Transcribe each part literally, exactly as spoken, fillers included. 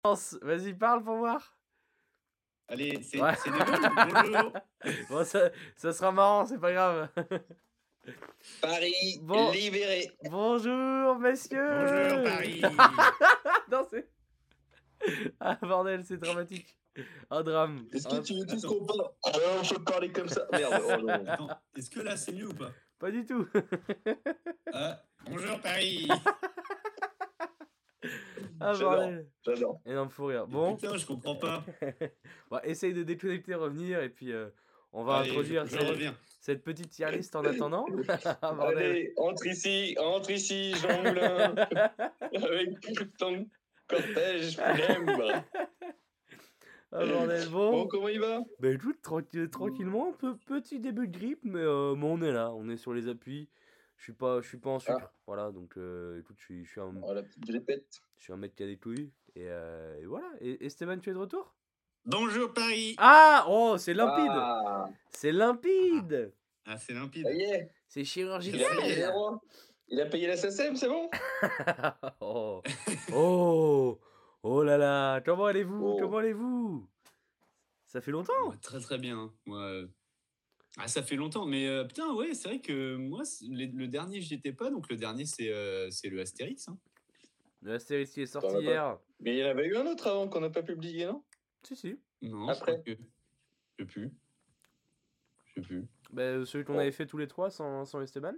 Vas-y, parle pour voir. Allez, c'est Ouais. c'est De Gaulle. Bonjour. Bon, ça, ça sera marrant, c'est pas grave. Paris Bon. libéré. Bonjour, messieurs. Bonjour, Paris. Non, c'est... Ah, bordel, c'est dramatique. Un drame. Est-ce Un- que tu veux tous Attends. qu'on parle Alors, on peut parler comme ça. Merde, oh non. Attends, est-ce que là c'est mieux ou pas? Pas du tout. Ah, bonjour Paris. Ah, J'adore. bordel. J'adore. Énorme fou rire. Bon. Putain, je comprends pas. Bon, essaye de déconnecter, revenir, et puis euh, on va Allez, introduire je, je cette, reviens. cette petite tier list en attendant. Ah, bordel. Allez, entre ici, entre ici, Jean Moulin, avec tout ton cortège funèbre. Ah, bordel. Bon. Bon, comment il va? Bah écoute, tranqui- tranquillement, peu, petit début de grippe, mais, euh, mais on est là, on est sur les appuis. Je suis pas, je suis pas en sucre, Ah. voilà, donc euh, écoute, je suis, je suis un, Oh, la petite grippette. je suis un mec qui a des couilles, et, euh, et voilà. Et Esteban, tu es de retour? Bonjour Paris. Ah, oh, c'est limpide, Ah, c'est limpide, Ah, c'est limpide. ça y est. c'est Il a chirurgical. payé les rois. Il a payé la S S M, c'est bon? Oh, oh, oh là là, comment allez-vous? Oh. Comment allez-vous? Ça fait longtemps. Moi, très très bien. hein. Moi, euh, ah, ça fait longtemps, mais euh, putain, ouais, c'est vrai que moi, c'est- les- le dernier, j'y étais pas, donc le dernier, c'est euh, c'est le Astérix. hein. La série qui est sortie T'en as pas- hier. Mais il y en avait eu un autre avant qu'on n'a pas publié, non? Si, si. Non, Après. je crois que. Je sais plus. Je sais plus. Bah, celui qu'on Oh. avait fait tous les trois sans, sans Esteban.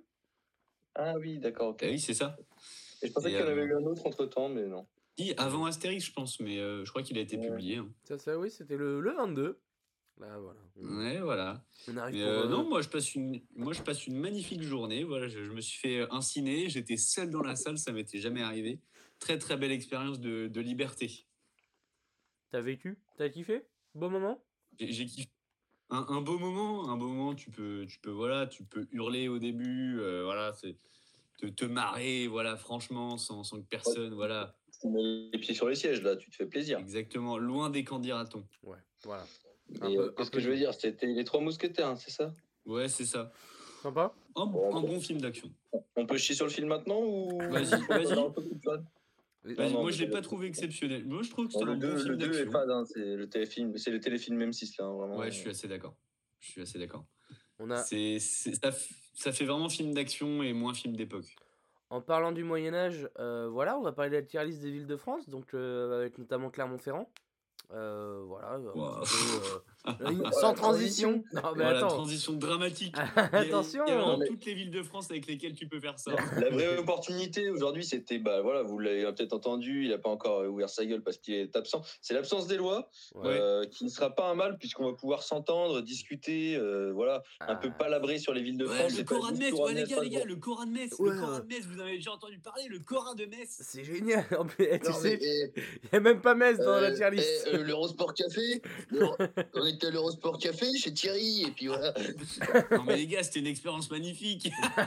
Ah oui, d'accord, ok. Ah oui, c'est ça. Et je pensais Et, qu'il y en avait euh, eu un autre entre temps, mais non. Si, avant Astérix, je pense, mais euh, je crois qu'il a été Ouais. publié. hein. Ça, ça, oui, c'était le, le vingt-deux. Là, voilà. On, Ouais, voilà. on arrive Mais pour... euh, euh, non, moi je passe une, moi je passe une magnifique journée. Voilà, je, je me suis fait un ciné, j'étais seul dans la salle, ça m'était jamais arrivé. Très très belle expérience de, de liberté. T'as vécu? T'as kiffé? Beau moment? J'ai j'ai kiffé. Un, un beau moment, un beau moment. Tu peux, tu peux, voilà, tu peux hurler au début, euh, voilà, c'est te, te marrer, voilà, franchement, sans, sans que personne, voilà, Tu mets les pieds sur les sièges, là, tu te fais plaisir. exactement, loin des candidatons. Ouais, voilà. Un Et peu- euh, un qu'est-ce peu que je veux libre. dire? C'était les trois mousquetaires, hein, c'est ça? Ouais, c'est ça. Sympa? Un, Bon, un bon. bon film d'action. On peut chier sur le film maintenant ou Vas-y, on peut vas-y. avoir un peu plus de fun? Et- Vas-y, non, moi mais je l'ai c'est pas le- trouvé exceptionnel. Moi je trouve que Bon, c'est un le bon deux, film le deux est d'action. fade, hein, c'est le téléfilm, c'est le téléfilm M six là, hein, vraiment. Ouais, je suis assez d'accord. Je suis assez d'accord. On a... C'est, c'est- ça, f- ça fait vraiment film d'action et moins film d'époque. En parlant du Moyen-Âge, euh, voilà, on va parler de la tier list des villes de France, donc euh, avec notamment Clermont-Ferrand. Euh, voilà, un Wow. petit peu, euh, Voilà, sans transition. transition. Non, mais Voilà, attends. transition dramatique. Il y a- Attention. Il y a vraiment Non, mais- toutes les villes de France avec lesquelles tu peux faire ça. La vraie opportunité aujourd'hui, c'était, bah voilà, vous l'avez peut-être entendu, il n'a pas encore euh, ouvert sa gueule parce qu'il est absent. C'est l'absence des lois, Ouais. euh, qui ne sera pas un mal puisqu'on va pouvoir s'entendre, discuter, euh, voilà, un peu Ah. palabrer sur les villes de Ouais, France. le et pas Coran de juste Metz, tout ouais, ramener les à gars, les gars, Strasbourg. le Coran de Metz, Ouais. le Coran de Metz, vous avez déjà entendu parler, le Coran de Metz. C'est génial. En plus, eh, tu Non, sais, mais, eh, il n'y a même pas Metz dans la euh, tier list. eh, euh, l'Eurosport Café, l'Euro- on était à l'Eurosport Café chez Thierry, et puis voilà. Non mais les gars, c'était une expérience magnifique.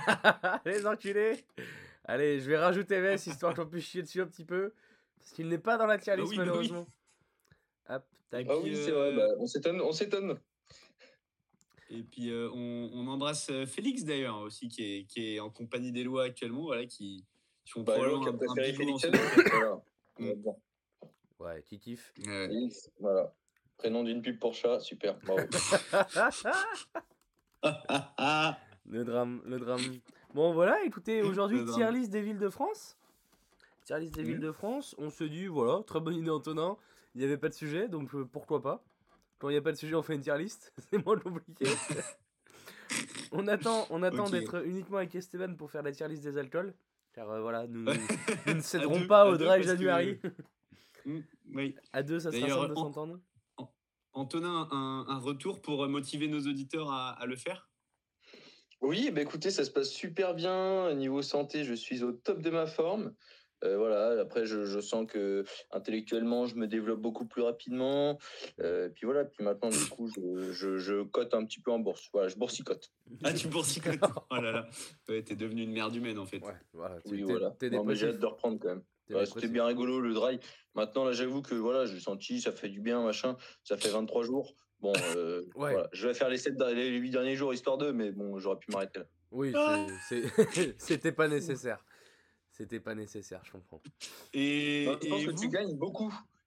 Les enculés. Allez, je vais rajouter Metz histoire qu'on puisse chier dessus un petit peu. Parce qu'il n'est pas dans la tier Bah list, oui, bah oui. malheureusement. Hop, tac. Ah oui, puis, c'est euh, vrai, bah, on s'étonne, on s'étonne. Et puis euh, on, on embrasse euh, Félix d'ailleurs aussi, qui est, qui est en compagnie des lois actuellement, voilà, qui, qui font Bah, probablement l'autre qui a un, un préféré bisou en Félix ce Hano. Voilà. Mm. Ouais, bon. Ouais, qui kiffe. Ouais. Félix, voilà. Prénom d'une pub pour chat, super, bravo. Le drame, le drame. Bon, voilà, écoutez, aujourd'hui, Le drame. tier list des villes de France. Tier list des Mhm. villes de France. On se dit, voilà, très bonne idée, Antonin. Il n'y avait pas de sujet, donc euh, pourquoi pas. Quand il n'y a pas de sujet, on fait une tier list. C'est moins compliqué. on attend, on attend Ok. d'être uniquement avec Esteban pour faire la tier list des alcools. Car euh, voilà, nous, nous ne À céderons deux- pas à au deux, dry parce que- January. Mm, oui. À deux, ça sera D'ailleurs, simple de en- s'entendre. Antonin, un, un retour pour motiver nos auditeurs à, à le faire. Oui, bah écoutez, ça se passe super bien. Niveau santé, je suis au top de ma forme. Euh, voilà, après, je, je sens que intellectuellement, je me développe beaucoup plus rapidement. Euh, puis voilà, puis maintenant, du coup, je, je, je cote un petit peu en bourse. Voilà, je boursicote. Ah, tu boursicotes. Oh là là. Ouais, t'es devenu une mère humaine en fait. Ouais, voilà. Oui, t'es- voilà. T'es Non, mais j'ai dépressif. hâte de reprendre quand même. T'es Ouais, dépressif. c'était bien rigolo le dry. Maintenant, là, j'avoue que voilà, j'ai senti, ça fait du bien, machin. Ça fait vingt-trois jours. Bon, euh, Ouais. voilà. Je vais faire les sept, les huit derniers jours histoire d'eux, mais bon, j'aurais pu m'arrêter là. Oui, Ah. c'est- c'est- c'était pas nécessaire. C'était pas nécessaire, je comprends. Et, Non, je pense et que vous tu gagnes beaucoup.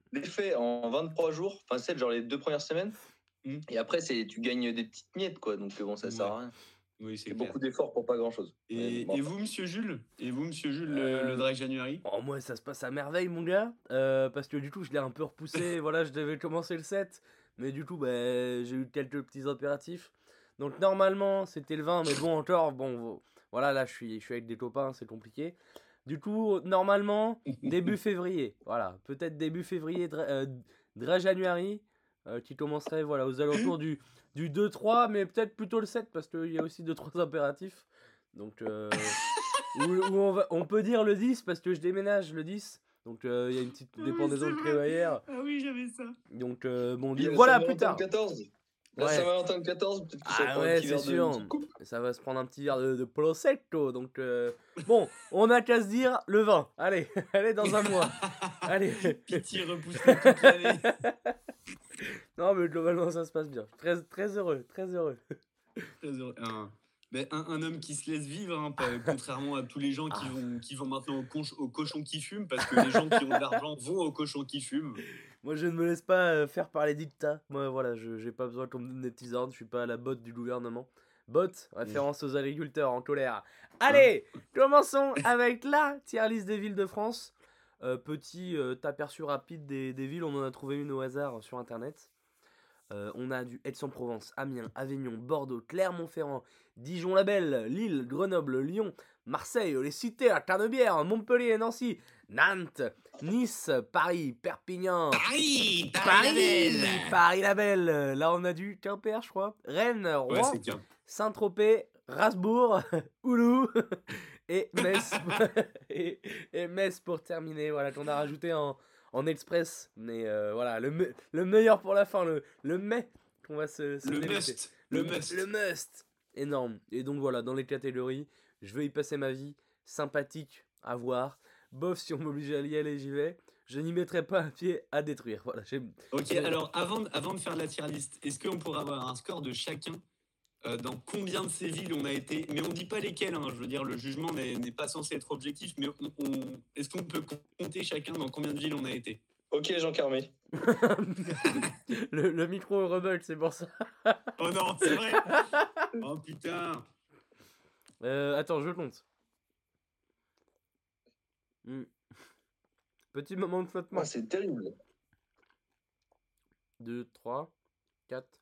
l'effet en vingt-trois jours, enfin, c'est genre les deux premières semaines. Mm. Et après, c'est, tu gagnes des petites miettes, quoi. Donc, bon, ça sert Ouais. à rien. Oui, c'est C'est clair. beaucoup d'efforts pour pas grand-chose. Et, Mais bon, et enfin. vous, monsieur Jules Et vous, monsieur Jules, le, Euh, le Drag January Oh, moi, ça se passe à merveille, mon gars. euh, parce que du coup, je l'ai un peu repoussé. Voilà, je devais commencer le sept. Mais du coup, bah, j'ai eu quelques petits impératifs. Donc, normalement, c'était le vingt. Mais bon, encore, bon, voilà, là, je suis, je suis avec des copains, c'est compliqué. Du coup, normalement, début février. Voilà, peut-être début février, Dra- euh, Drag January. euh, qui commencerait, voilà, aux alentours du, du deux trois. Mais peut-être plutôt le sept. Parce qu'il y a aussi deux trois impératifs. Donc, euh, ou, ou on, va, on peut dire le dix parce que je déménage le dix. Donc il euh, y a une petite Ah oui, dépendaison c'est de vrai. crémaillère. Ah oui, j'avais ça. Donc euh, bon, Il y du- a la voilà, plus Saint-Valentin tard. le quatorze. La Ouais. Saint-Valentin le quatorze, peut-être que ça Ah prend un ouais, petit c'est verre de sûr. une petite coupe. Ça va se prendre un petit verre de, de Prosecco. Donc euh, bon, on a qu'à se dire le vingt. Allez, allez dans un mois. Allez. Pitié, repousse-le toute l'année. Non mais globalement ça se passe bien. Très, très heureux, très heureux. Très heureux. Un, ben, un, un homme qui se laisse vivre, hein, pas- contrairement à tous les gens qui Ah. vont, qui vont maintenant au, conch- au cochon qui fume, parce que les gens qui ont de l'argent vont au cochon qui fume. Moi je ne me laisse pas euh, faire par les dictats. Moi voilà, je j'ai pas besoin qu'on me donne des petits ordres. Je suis pas à la botte du gouvernement. Botte, référence aux agriculteurs en colère. Allez, commençons avec la tier list des villes de France. Euh, petit euh, aperçu rapide des, des villes, on en a trouvé une au hasard sur internet. Euh, on a du Aix-en-Provence, Amiens, Avignon, Bordeaux, Clermont-Ferrand, Dijon-la-Belle, Lille, Grenoble, Lyon, Marseille, les cités, la Canebière, Montpellier, Nancy, Nantes, Nice, Paris, Perpignan, Paris, Paris, Paris-la-Belle. Là, on a du Quimper, je crois. Rennes, Rouen, Ouais, c'est bien. Saint-Tropez, Rasbourg, Oulou et Metz. et, et Metz pour terminer. Voilà, qu'on a rajouté en, en express. Mais euh, voilà, le, me- le meilleur pour la fin, le, le mais qu'on va se, se Le débiter. must. Le, must. Le must. Énorme. Et donc voilà, dans les catégories, je veux y passer ma vie. Sympathique à voir. Bof, si on m'oblige à y aller, j'y vais. Je n'y mettrai pas un pied à détruire. Voilà, j'ai... Ok, j'ai- alors avant, de- avant de faire la tier list, est-ce qu'on pourrait avoir un score de chacun euh, dans combien de ces villes on a été? Mais on dit pas lesquelles, hein, je veux dire, le jugement n'est n'est pas censé être objectif, mais on, on- est-ce qu'on peut compter chacun dans combien de villes on a été? Ok, Jean Carmé. le, le micro rebelle, c'est pour ça. Oh non, c'est vrai. Oh putain. Euh, attends, je compte. Hmm. Petit moment de flottement. Ah, c'est terrible. deux, trois, quatre.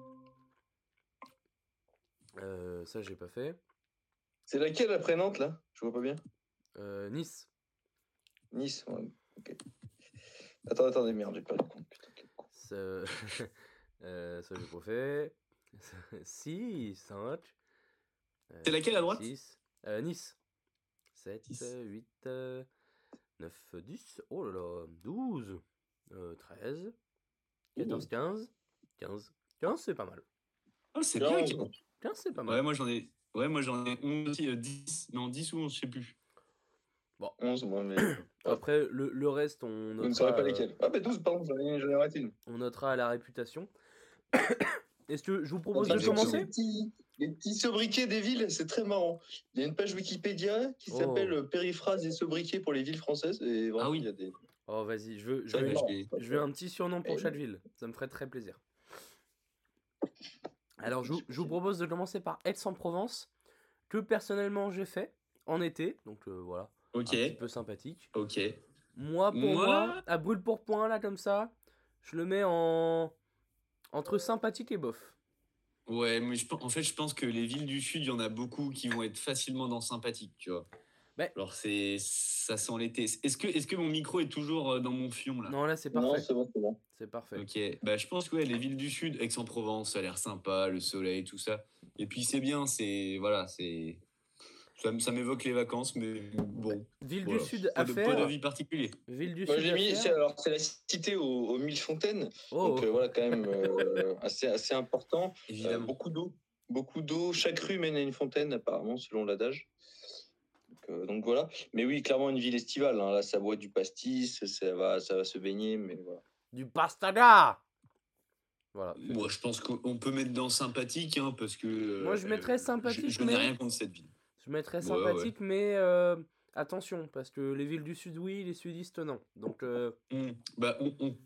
Euh, ça, j'ai pas fait. C'est laquelle après Nantes, là? Je vois pas bien. Euh, Nice. Nice, ouais. Ok. Attends, attendez, merde, j'ai perdu le compte. Putain, quel con. Ça, euh, ça j'ai pas fait. six, cinq. C'est laquelle à droite? six. Euh, Nice. sept, dix. huit, neuf, dix. Oh là là. douze. Euh, treize. quatorze, quinze. quinze. quinze, c'est pas mal. Oh, c'est Bien, bien. on- quinze, c'est pas mal. Ouais, moi j'en ai. Ouais, moi j'en ai onze aussi, euh, dix. Non, dix ou onze, je sais plus. onze, moi, mais. Après, le, le reste, on Vous ne notera, saurez pas euh, lesquels. Ah, bah douze, pardon, j'en ai, j'en ai raté une. on notera à la réputation. Est-ce que je vous propose Ah, de j'ai commencer Les petits, les petits sobriquets des villes, c'est très marrant. Il y a une page Wikipédia qui Oh. s'appelle Périphrases et sobriquets pour les villes françaises. Et vraiment, Ah oui. il y a des. Oh, vas-y, je veux, je C'est veux, Ouais, marrant. je l'ai- je veux un petit surnom pour Eh chaque oui. ville. Ça me ferait très plaisir. Alors, je, vous- je vous propose de commencer par Aix-en-Provence, que personnellement j'ai fait en été. Donc euh, voilà, Ok, un petit peu sympathique. ok. Moi, pour Moi- moi, à brûle pour point, là, comme ça, je le mets en. Entre sympathique et bof. Ouais, mais je, pen- en fait, je pense que les villes du Sud, il y en a beaucoup qui vont être facilement dans sympathique, tu vois. Ouais. Alors, c'est, ça sent l'été. Est-ce que, est-ce que mon micro est toujours euh, dans mon fion, là? Non, là, c'est Non, parfait. c'est bon, c'est bon. C'est parfait. Ok, bah, je pense que ouais, les villes du Sud, Aix-en-Provence, ça a l'air sympa, le soleil, tout ça. Et puis, c'est bien, c'est. Voilà, c'est. Ça, m- ça m'évoque les vacances, mais bon. Ville voilà. du Sud Pas à de, faire. pas d'avis particulier. Ville du Moi, Sud j'ai à mis, faire. c'est, alors, c'est la cité aux, aux mille fontaines. Oh, Donc, euh, voilà, quand même, euh, assez, assez important. Euh, Évidemment. beaucoup d'eau. Beaucoup d'eau. Chaque rue mène à une fontaine, apparemment, selon l'adage. Donc, euh, donc voilà. Mais oui, clairement, une ville estivale. Hein. Là, ça boit du pastis, ça va, ça va se baigner, mais voilà. du pastaga. Voilà. c'est Moi, tout. je pense qu'on peut mettre dans sympathique, hein, parce que. euh, Moi, je mettrais euh, sympathique, Je, je n'ai mais- rien contre cette ville. Je mettrais Ouais, sympathique, mais euh, attention, parce que les villes du sud, oui, les sudistes, non. Donc, euh, Hmm. Bah, on, on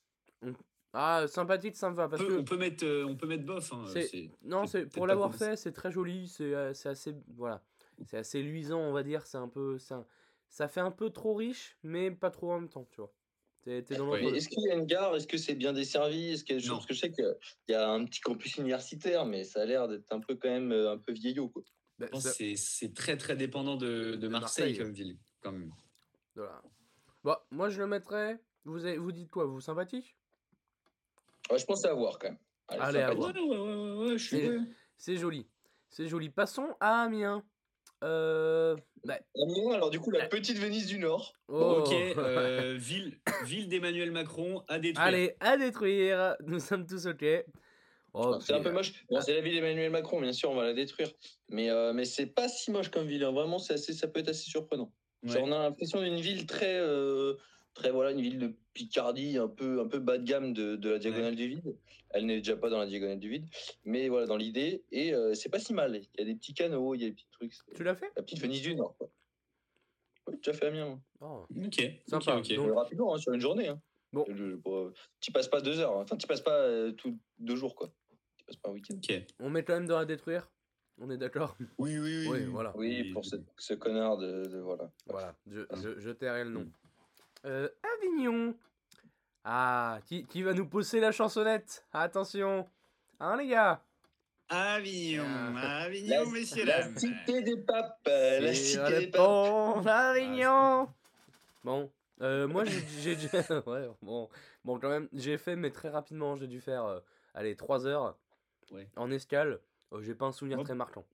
ah, sympathique, ça me va, parce peut, que on peut mettre, euh, on peut mettre bof. Hein, c'est, c'est non, c'est c'est peut-être pour pas l'avoir comme- fait, c'est très joli, c'est, euh, c'est assez, voilà, c'est assez luisant, on va dire, c'est un peu, ça, ça fait un peu trop riche, mais pas trop en même temps, tu vois. T'es, t'es dans Ouais. Mais l'entre-deux. est-ce qu'il y a une gare? Est-ce que c'est bien desservi? Est-ce qu'il y a des choses? Non. Parce que je sais qu'il y a un petit campus universitaire, mais ça a l'air d'être un peu quand même euh, un peu vieillot, quoi. Bah, Je pense ça- que c'est- c'est très très dépendant de, de De Marseille, Marseille. comme ville, quand même. voilà. Bon, moi je le mettrais. Vous, avez- vous dites quoi, vous sympathique? Ouais, je pense à voir quand même. Allez, à sympathique. voir. Ouais, ouais, ouais, ouais, ouais, je suis. C'est, ouais. c'est joli. C'est joli. Passons à Amiens. Euh, bah, Amiens, alors du coup, la petite Venise du Nord. oh. Ok, euh, ville, ville d'Emmanuel Macron à détruire. Allez, à détruire. Nous sommes tous ok. Oh, Alors, c'est un puis, peu euh, moche. Bon, ah. c'est la ville d'Emmanuel Macron, bien sûr, on va la détruire. Mais, euh, mais c'est pas si moche comme ville. Hein. Vraiment, c'est assez, ça peut être assez surprenant. Ouais. Genre, on a l'impression d'une ville très, euh, très, voilà, une ville de Picardie, un peu, un peu bas de gamme de, de la diagonale du vide. Elle n'est déjà pas dans la diagonale du vide, mais voilà, dans l'idée. Et euh, c'est pas si mal. Il y a des petits canaux, il y a des petits trucs. c'est Tu l'as fait? La petite Venise du Nord, quoi. Oui, tu as fait Amiens, moi. Oh, Ok, sympa. ok, ok. Donc, Euh, rapidement, hein, sur une journée. Hein. bon, Je- je- pour- Tu passes pas deux heures. hein. Enfin, tu passes pas euh, tout deux jours, quoi. Tu passes pas un week-end. Ok. on met quand même dans la détruire. On est d'accord? Oui, oui, oui. Oui, voilà. Oui, pour ce, ce connard de, de- voilà. Voilà, je, je, je tairai le nom. Euh, Avignon. Ah, qui, qui va nous pousser la chansonnette? Attention. Hein, les gars? Avignon, Ah. Avignon, messieurs, la dames. cité des papes. euh, La C'est cité le des papes. pont Avignon. Bon, euh, moi j'ai j'ai déjà. Ouais, bon, bon, quand même, j'ai fait, mais très rapidement. J'ai dû faire, euh, allez, trois heures Ouais. en escale. Euh, j'ai pas un souvenir Hop. très marquant.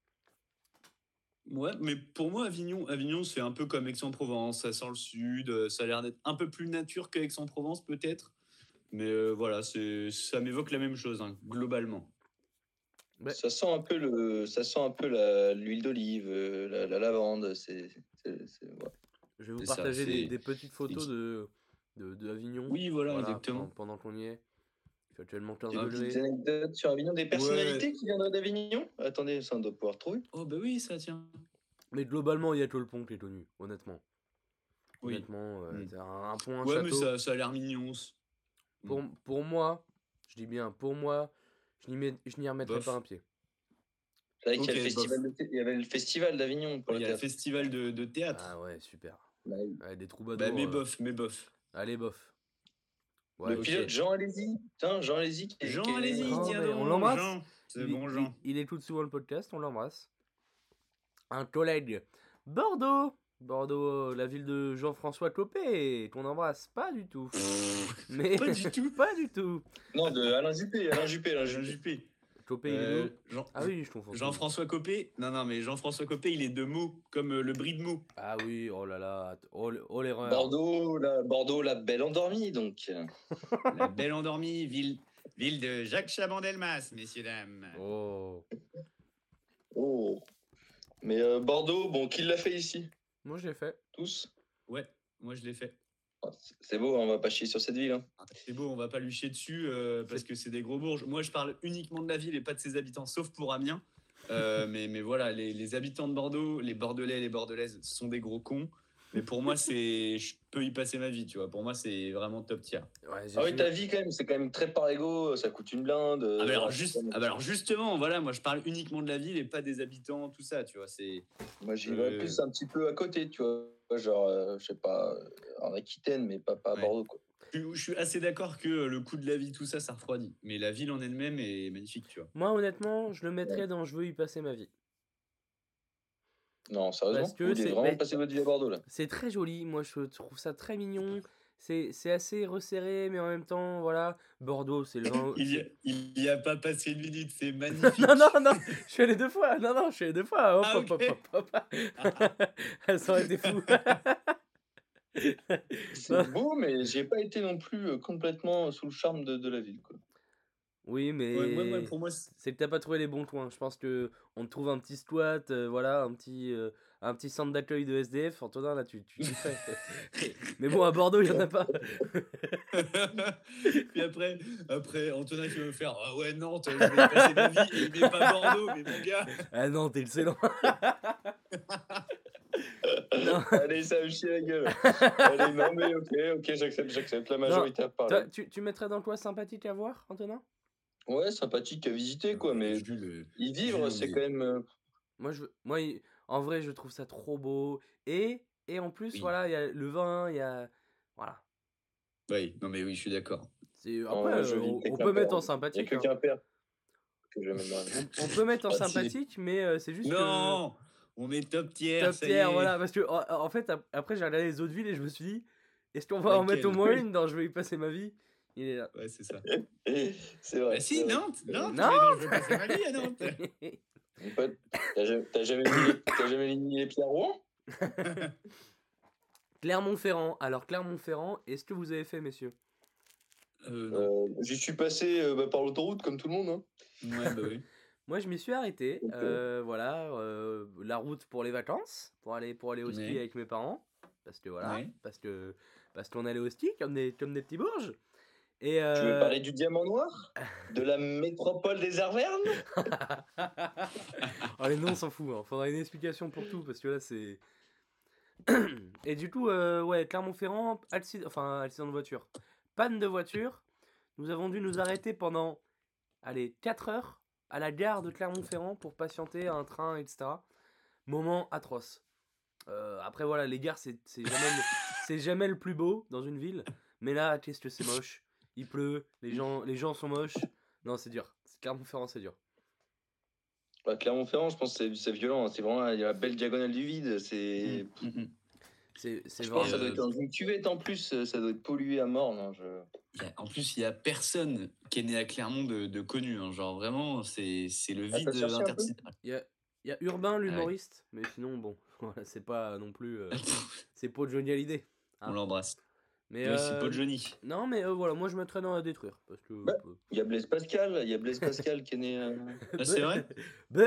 Ouais, mais pour moi, Avignon, Avignon, c'est un peu comme Aix-en-Provence. Ça sent le sud. euh, Ça a l'air d'être un peu plus nature que Aix-en-Provence, peut-être. Mais euh, voilà, c'est, ça m'évoque la même chose, hein, globalement. Ouais. Ça sent un peu le, ça sent un peu la- l'huile d'olive, euh, la, la lavande. C'est, c'est, c'est- ouais. Je vais vous C'est ça, partager des, c'est- des petites photos c'est- de, de, de Avignon. Oui, voilà, exactement. Pendant, pendant qu'on y est. Il fait actuellement quinze Des Ah, degrés. petites anecdotes sur Avignon, des personnalités qui viendraient d'Avignon. Attendez, ça on doit pouvoir trouver. Oh, bah oui, ça tient. Mais globalement, il y a que le pont qui est connu, honnêtement. Oui. Honnêtement, euh, Mm. c'est un, un pont, un Ouais, mais château. ça, ça a l'air mignon. Pour, pour moi, je dis bien pour moi, je n'y, mets- je n'y remettrai Bof. pas un pied. C'est vrai qu'il y, a Ok, le festival de thé- il y avait le festival d'Avignon pour Il y le a le théâtre. festival de, de théâtre. Ah ouais, super. Bah, Ouais, des troubadours. bah, mais euh, bof, mais bof. Allez, bof. Ouais, le ok. pilote Jean Alési. Putain, Jean Alési. qui est- Jean, qui est- allez-y, Oh, tiens mais donc, on l'embrasse. Jean. C'est Il, bon, il- Jean. il écoute souvent le podcast, on l'embrasse. Un collègue. Bordeaux. Bordeaux, euh, la ville de Jean-François Copé, qu'on embrasse pas du tout. Mais Pas du tout. pas du tout. Non, de Alain Juppé. Alain Juppé. Alain Jean Juppé. Juppé. Copé, il est Euh, d'où? Jean- Ah oui, je confonds. Jean-François Copé. Non, non, mais Jean-François Copé, il est de mots, comme euh, le bris de mots. Ah oui, oh là là, oh, l- oh l'erreur. Bordeaux, la, Bordeaux, la belle endormie, donc. La belle endormie, ville, ville de Jacques Chaban-Delmas, messieurs, dames. Oh. Oh. Mais euh, Bordeaux, bon, qui l'a fait ici? Moi, je l'ai fait. Tous? Ouais, moi je l'ai fait. Ah, c'est- C'est beau, on va pas chier sur cette ville. Hein. C'est beau, on va pas lui chier dessus euh, parce que c'est des gros bourges. Moi, je parle uniquement de la ville et pas de ses habitants, sauf pour Amiens. Euh, mais, mais voilà, les, les habitants de Bordeaux, les Bordelais et les Bordelaises sont des gros cons. Mais pour moi, c'est, je peux y passer ma vie, tu vois. Pour moi, c'est vraiment top tier. Ouais, j'ai Ah oui, fini- ta vie quand même, c'est quand même très par ego, ça coûte une blinde. Ah, bah alors, euh, juste, ah bah alors justement, voilà, moi je parle uniquement de la ville et pas des habitants, tout ça, tu vois. C'est Moi, j'y Euh, vais plus un petit peu à côté, tu vois. Genre, euh, je sais pas, euh, en Aquitaine, mais pas, pas à Ouais. Bordeaux, quoi. Je, je suis assez d'accord que le coût de la vie, tout ça, ça refroidit. Mais la ville en elle-même est magnifique, tu vois. Moi, honnêtement, je le mettrais dans Je veux y passer ma vie. Non, sérieusement, Parce que vous voulez c'est- vraiment mais- passer votre vie à Bordeaux, là. C'est très joli, moi je trouve ça très mignon. C'est c'est assez resserré, mais en même temps, voilà. Bordeaux, c'est le vin. Il y, a, c'est- il y a pas passé une minute, c'est magnifique. Non, non, non, je suis allé deux fois. Non, non, je suis allé deux fois. Hop, Ah, hop, ok. hop, hop, hop. Elles auraient été fous. C'est beau, mais j'ai pas été non plus euh, complètement sous le charme de, de la ville, quoi. Oui, mais Ouais, ouais, ouais, pour moi, c'est- c'est que t'as pas trouvé les bons coins. Je pense que on te trouve un petit squat, euh, voilà, un petit, euh, un petit centre d'accueil de S D F. Antonin, là, tu, tu tu fais. Mais bon, à Bordeaux, il y en a pas. Puis après, après, Antonin qui va me faire ah ouais Nantes, je vais y passer ma vie, et il met pas Bordeaux, mais mon gars. Ah non, t'es le excellent. Non. Allez, ça me chie la gueule. Allez, non, mais ok, ok, j'accepte, j'accepte. La majorité a parlé. Toi, tu, tu mettrais dans quoi sympathique à voir, Antonin? Ouais, sympathique à visiter, quoi, Euh, mais Jules, y vivre, Jules, c'est on quand est- même. euh, Moi, je, moi, il- en vrai, je trouve ça trop beau. Et, et en plus, Oui. voilà, il y a le vin, il y a. Voilà. Oui, non mais oui, je suis d'accord. C'est- en Après, jeu euh, vidéo, on, c'est on qu'un peut mettre père. en Il y a sympathique. que hein. qu'un père que je vais mettre dans la- On, on peut mettre en Ah, si. sympathique, mais euh, c'est juste que. Non, on met top tier, Top ça tier, y est. voilà. Parce que, en, en fait, ap- après, j'ai regardé les autres villes et je me suis dit, est-ce qu'on va en mettre au Laquelle moins une dans Je vais y passer ma vie? Il est là. Ouais, c'est ça. C'est vrai. Bah si, c'est vrai. Nantes, Nantes, Non. on est dans Je veux passer ma vie à Nantes. Mon pote, T'as jamais, t'as jamais mis les, t'as jamais mis les pieds à Rouen? Clermont-Ferrand. Alors, Clermont-Ferrand, est-ce que vous avez fait, messieurs? Euh, non. Euh, J'y suis passé euh, bah, par l'autoroute, comme tout le monde. Hein. Ouais, bah oui. Moi, je m'y suis arrêté. Ok. euh, voilà, euh, la route pour les vacances, pour aller, pour aller au ski Ouais. avec mes parents. Parce que voilà, Ouais. parce que parce qu'on allait au ski comme des, comme des petits bourges. Et Tu veux euh, parler du diamant noir? De la métropole des Arvernes? oh, les noms, on s'en fout. Hein. Faudra une explication pour tout parce que là, c'est. Et du coup, euh, ouais, Clermont-Ferrand, accident, enfin, accident de voiture. Panne de voiture. Nous avons dû nous arrêter pendant, allez, quatre heures à la gare de Clermont-Ferrand pour patienter à un train, et cetera. Moment atroce. Euh, après, voilà, les gares, c'est c'est jamais, le- c'est jamais le plus beau dans une ville. Mais là, qu'est-ce que c'est moche. Il pleut, les gens, les gens sont moches. Non, c'est dur. Clermont-Ferrand, c'est dur. Bah, Clermont-Ferrand, je pense que c'est- c'est violent. Hein. C'est vraiment il y a la belle diagonale du vide. C'est. Mm, mm. C'est c'est Je pense que ça vraiment. doit être dans une cuvette en plus. euh, Ça doit être pollué à mort. Non, je... Il y a- En plus, il y a personne qui est né à Clermont de, de connu. hein. Genre vraiment, c'est c'est le Ah, vide t'as cherché un peu intersidéral. Il y a, il y a Urbain, l'humoriste. Mais sinon, bon, voilà, c'est pas non plus. euh, c'est pas Johnny Hallyday. On l'embrasse. Mais Oui, c'est euh, pas Johnny. non, mais euh, voilà, moi je mettrais dans à détruire. Parce que. Bah. Il y a Blaise Pascal. Il y a Blaise Pascal qui est né. euh, Ah, c'est vrai Bah.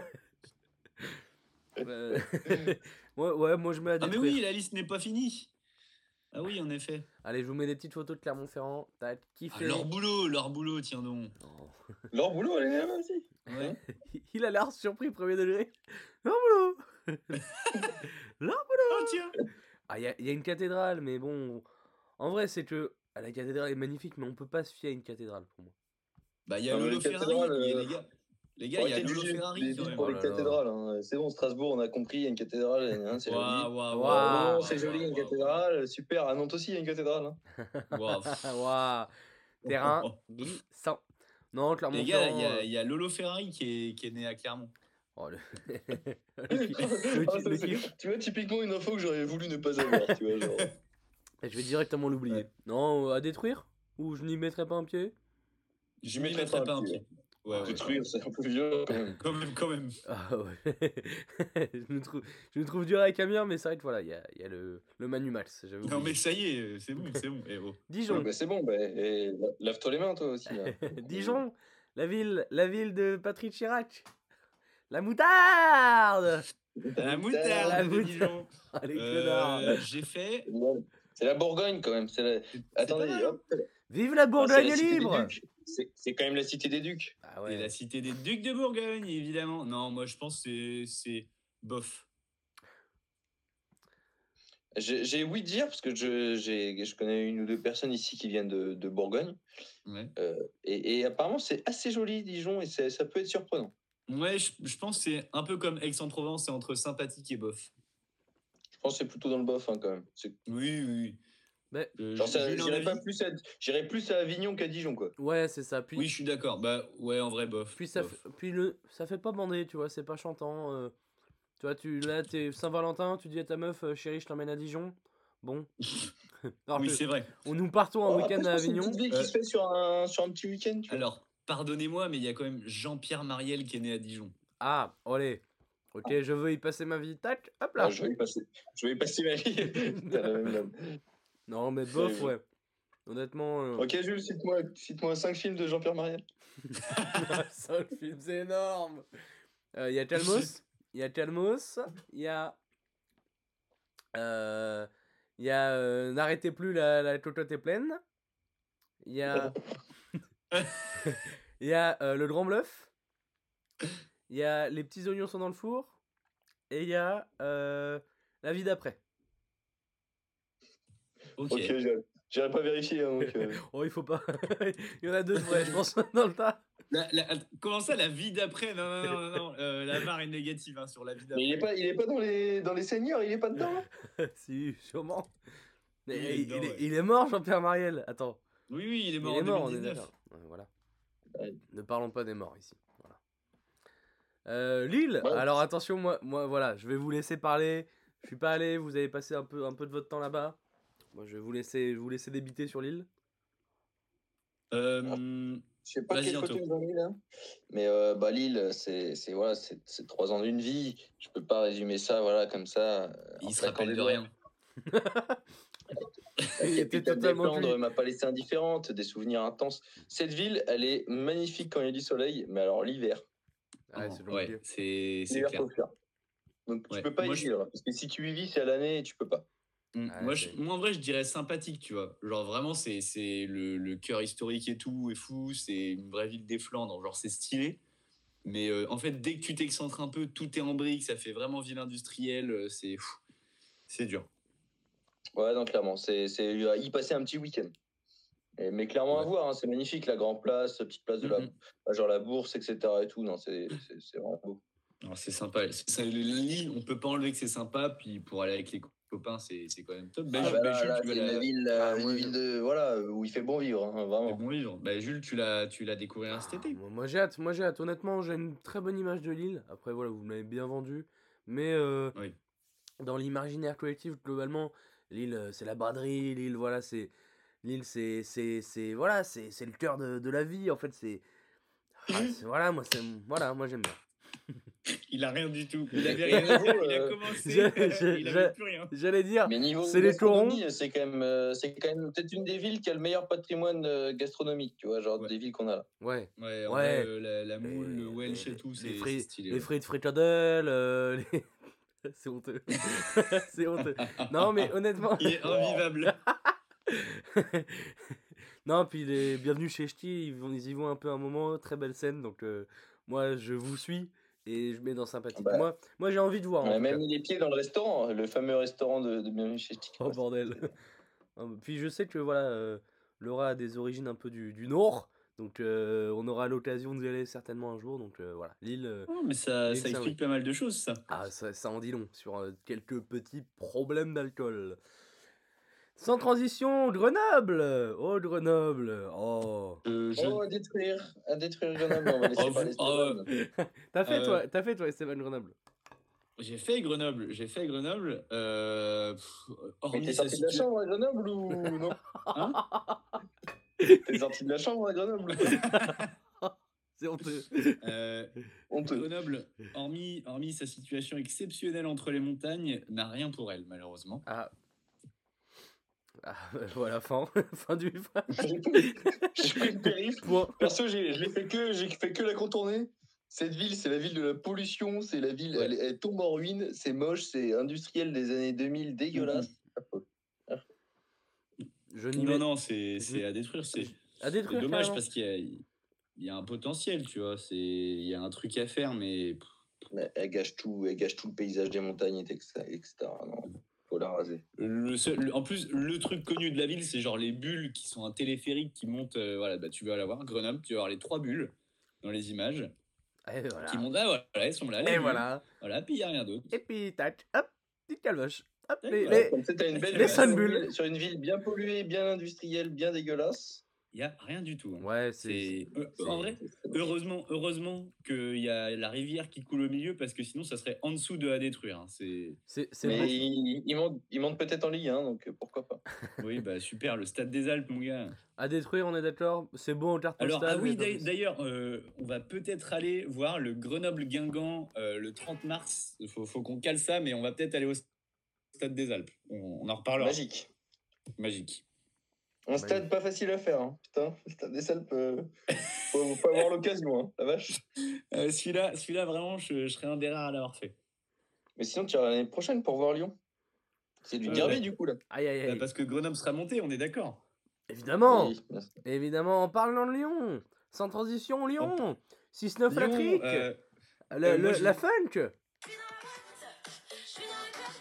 Euh, ouais, ouais, moi je mets à Ah mais détruire. oui, la liste n'est pas finie. Ah oui, en effet. Allez, je vous mets des petites photos de Clermont-Ferrand. T'as Ah, kiffé. leur boulot, leur boulot, tiens donc. Oh. Leur boulot, elle est là aussi. Ouais. Il a l'air surpris, premier degré. Leur boulot. Leur boulot. Oh tiens. Ah, il y, a- il y a une cathédrale, mais bon. En vrai, c'est que. ah, la cathédrale est magnifique, mais on peut pas se fier à une cathédrale pour moi. Bah il y a Non, mais Lolo les Ferrari, cathédrales, il y a euh, les gars. Les gars, il y a Arrêtez de Lolo juger Ferrari les quand villes même. pour Oh les là là. cathédrales. Hein. C'est bon, Strasbourg, on a compris, il y a une cathédrale, hein, c'est joli. Waouh, waouh, Waouh. Euh, waouh, c'est waouh, joli, il y a une waouh, cathédrale, super. À Nantes aussi, il y a une cathédrale. Hein. waouh. Waouh. Terrain glissant. Non, Les Clermont-Ferrand. gars, il y a, euh, il y a Lolo Ferrari qui est, qui est né à Clermont. oh, le... le ki- le Ah, ki- ça, le c'est- kiff. tu vois, typiquement une info que j'aurais voulu ne pas avoir. Tu vois, genre. Je vais directement l'oublier. Ouais. Non, euh, à détruire? Ou je n'y mettrai pas un pied? Je m'y n'y mettrais mettrais pas pas un un pied. pied. Ouais, ouais. Détruire, c'est un peu violent quand même. Quand même, quand même. Ah ouais. je, nous trouve, je nous trouve dur avec Amiens, mais c'est vrai que voilà, il y a, il y a le, le Manu Max. j'avais Non oublié. mais ça y est, c'est bon, c'est bon. Eh oh. Dijon. Ouais, bah, c'est bon, bah, et la- lave-toi les mains, toi aussi. Là. Dijon, la ville, la ville de Patrick Chirac. La moutarde. La La moutarde de moutarde. Dijon. Ah, les Euh, connards. J'ai fait. C'est la Bourgogne quand même. C'est la... c'est Attendez, pas mal. hop. Vive la Ah, c'est Bourgogne la cité des libre. Ducs. C'est c'est quand même la cité des Ducs. Ah C'est ouais. la cité des Ducs de Bourgogne, évidemment. Non, moi je pense que c'est- c'est bof. J'ai j'ai oui dire parce que je, j'ai- je connais une ou deux personnes ici qui viennent de, de Bourgogne. Ouais. Euh, et, et apparemment, c'est assez joli, Dijon, et c'est- ça peut être surprenant. Ouais, je, je pense que c'est un peu comme Aix-en-Provence, c'est entre sympathique et bof. Je pense que c'est plutôt dans le bof hein, quand même. C'est- Oui, oui. Mais- Euh, Genre, ça- Julien j'irais Lavie pas plus à, j'irais plus à Avignon qu'à Dijon, quoi. Ouais, c'est ça. Puis, Oui, je suis d'accord. Bah ouais, en vrai, bof. puis, ça, bof. fait- puis le, ça fait pas bander, tu vois, c'est pas chantant. euh. Tu vois, tu, là, t'es Saint-Valentin, tu dis à ta meuf, euh, chérie, je t'emmène à Dijon. Bon. Alors Oui, que c'est vrai. on nous partons en Oh, week-end après, à je pense que c'est une Avignon. petite ville qui Euh, se fait sur un, sur un petit week-end, tu vois. Alors, pardonnez-moi, mais il y a quand même Jean-Pierre Mariel qui est né à Dijon. Ah, allez. Ok, je veux y passer ma vie. Tac, hop là. Ah, je vais y passer, je vais y passer ma vie. T'as la même dame. Non, mais bof, C'est- ouais. Honnêtement. euh, Ok, Jules, cite-moi cite-moi cinq films de Jean-Pierre Mariel. ça, le film, c'est énorme. Euh, Il y a Calmos. Il y a Calmos. Il y a. euh, Il y a euh, N'arrêtez plus, la, la cocotte est pleine. Il y a. Il y a euh, Le Grand Bluff. Il y a Les petits oignons sont dans le four. Et il y a. euh, La vie d'après. Ok. Ok, j'irai- j'irai pas vérifier. Hein, donc, euh, Oh, il faut pas. Il y en a deux vrais, je pense, dans le tas. La- la- comment ça, la vie d'après? Non, non, non, non, non. euh, la barre est négative hein, sur la vie Mais il est d'après. pas, il est pas dans les, dans les seniors, il est pas dedans. Hein. Si, sûrement. Mais Il est il, dedans, il est, ouais. il est mort, Jean-Pierre Mariel. Attends. Oui, oui, il est Il mort est en mort, on est deux mille dix-neuf. d'accord. Ouais, voilà. Ouais. Ne parlons pas des morts ici. Voilà. Euh, Lille. Ouais. Alors attention, moi, moi, voilà, je vais vous laisser parler. Je suis pas allé. Vous avez passé un peu, un peu de votre temps là-bas. Moi, je vais vous laisser, vous laisser débiter sur Lille. Euh, Je sais pas Vas-y, quel côté Anto. vous en êtes là. Mais euh, bah, Lille, c'est c'est- voilà, c'est c'est trois ans d'une vie. Je peux pas résumer ça voilà, comme ça. euh, en il se claquant rappelle des de doigts. rien. La Il était capitale des totalement Flandres cuit. m'a pas laissé indifférente, des souvenirs intenses. Cette ville, elle est magnifique quand il y a du soleil, mais alors l'hiver, Ouais, Non, c'est ouais, compliqué. c'est c'est l'hiver clair. faut le faire. Donc tu Ouais. peux pas Moi, y je- vivre, parce que si tu y vis, c'est à l'année, tu peux pas. Mm. Ouais, moi, c'est- je- moi, en vrai, je dirais sympathique, tu vois. Genre, vraiment, c'est c'est le, le cœur historique et tout est fou. C'est une vraie ville des Flandres. Genre, c'est stylé. Mais euh, en fait, dès que tu t'excentres un peu, tout est en briques. Ça fait vraiment ville industrielle. euh, C'est pff, c'est dur. Ouais, non, clairement, c'est c'est y passer un petit week-end. Et- mais clairement à Ouais. voir, hein, c'est magnifique, la grande place, la petite place de la, Mhm. genre la bourse, et cetera. Et tout, non, c'est c'est- c'est vraiment beau. Alors, c'est sympa. C'est- c'est- L'île, on peut pas enlever que c'est sympa. Puis pour aller avec les copains, c'est c'est quand même top. Bah, Ah Ju- bah bah, là, Jules, là, tu vas c'est la. une ville, Ah, euh, moi, une je- ville de voilà où il fait bon vivre, hein, C'est vraiment. bon vivre. Bah, Jules, tu l'as tu l'as découvert cet été. Moi, moi, j'ai hâte, moi j'ai hâte. Honnêtement, j'ai une très bonne image de Lille. Après, voilà, vous me l'avez bien vendu. Mais euh, Oui. dans l'imaginaire collectif, globalement, Lille, euh, c'est la braderie. Lille, voilà, c'est. Lille, c'est. c'est, c'est voilà, c'est, c'est le cœur de, de la vie. En fait, c'est. Ah, c'est- voilà, moi, c'est, voilà, moi j'aime bien. Il a rien du tout. Il avait Et rien. niveau, Il a euh, commencé. j'ai- j'ai- il j'ai- avait plus rien. J'allais dire, Mais niveau c'est les taurons. gastronomie, c'est quand même, euh, c'est quand même peut-être une des villes qui a le meilleur patrimoine euh, gastronomique, tu vois, genre Ouais. des villes qu'on a là. Ouais. Ouais, en Ouais. vrai, euh, la, la moule, Les- le Welsh les- et tout, les c'est c'est frites, stylé. les ouais. frites fricadelle, euh, les... c'est honteux. C'est honteux. Non, mais honnêtement. Il est invivable. Non, puis les bienvenus chez Ch'ti, ils, vont, ils y vont un peu un moment, très belle scène, donc euh, moi je vous suis et je mets dans sympathique. Bah, moi, moi j'ai envie de voir. On en a tout même cas. mis les pieds dans le restaurant, le fameux restaurant de, de Bienvenue chez Ch'ti. Oh bordel. Ah, bah, puis je sais que voilà, euh, Laura a des origines un peu du, du Nord, donc euh, on aura l'occasion d'y aller certainement un jour, donc euh, voilà, Lille. euh, Oh, mais ça, Lille, ça ça, explique pas mal de choses, ça. Ah, ça, ça en dit long sur euh, quelques petits problèmes d'alcool. Sans transition, Grenoble. Oh Grenoble. Oh. Euh, je- Oh, à détruire, à détruire Grenoble, on va laisser Oh, parler vous- oh, Stéphane. T'as fait Euh, toi, t'as fait toi Esteban Grenoble. J'ai fait Grenoble. J'ai fait Grenoble. Euh, pff, Mais hormis t'es sa sorti de la situa- chambre à Grenoble ou non? Hein T'es sorti de la chambre à Grenoble ou pas? C'est honteux. Euh, Honteux. Grenoble, hormis, hormis sa situation exceptionnelle entre les montagnes, n'a rien pour elle, malheureusement. Ah. Ah, voilà, fin, fin du. J'ai pris le périph'. Point. Perso, j'ai, je l'ai fait que, j'ai fait que la contourner. Cette ville, c'est la ville de la pollution, c'est la ville, Ouais. elle, elle tombe en ruine, c'est moche, c'est industriel des années deux mille, dégueulasse. Je n'y Non, mets. non, c'est c'est à détruire. C'est À c'est détruire. dommage carrément. parce qu'il y a, il y a un potentiel, tu vois. c'est- Il y a un truc à faire, mais pff, Mais elle gâche tout, elle gâche tout le paysage des montagnes, et cetera. et cetera. Non, faut la raser. le seul, le- en plus, le truc connu de la ville, c'est genre les bulles qui sont un téléphérique qui monte. euh, voilà, bah, tu vas la voir, Grenoble, tu vas voir les trois bulles dans les images Et voilà. qui montent. Ah, voilà, elles sont là. les Et bulles. voilà. Voilà, puis il n'y a rien d'autre. Et puis tac, hop, petite calvache. Hop, Et les, voilà. les- Comme ça, t'as une belle les vue sur une sunbulls. ville- sur une ville bien polluée, bien industrielle, bien dégueulasse. Il n'y a rien du tout. hein. Ouais, c'est. C'est euh, c'est- en vrai, heureusement, heureusement qu'il y a la rivière qui coule au milieu parce que sinon ça serait en dessous de à détruire. hein. C'est C'est c'est Mais vrai. il, il monte, il monte peut-être en Ligue un, donc euh, pourquoi pas. oui, bah super, le stade des Alpes, mon gars. À détruire, on est d'accord. C'est beau en carte Alors postale. ah oui, mais pas d'ailleurs- plus. d'ailleurs, euh, on va peut-être aller voir le Grenoble-Guingamp euh, le trente mars. Il faut, faut qu'on cale ça, mais on va peut-être aller au stade des Alpes. On, on en reparlera. Magique. Magique. Un stade pas facile à faire, hein. Putain, le stade des Alpes, euh, faut, faut avoir l'occasion, hein, la vache. Euh, celui-là, celui-là vraiment, je, je serais un des rares à l'avoir fait. Mais sinon, tu iras l'année prochaine pour voir Lyon. C'est du Euh, derby, ouais. du coup, là. Aïe aïe Bah, aïe. parce que Grenoble sera monté, on est d'accord. Évidemment. Oui, bien sûr. Évidemment, en parlant de Lyon. Sans transition, Lyon. six neuf la Lyon, trique. euh, Le- euh, le- moi, je- La funk.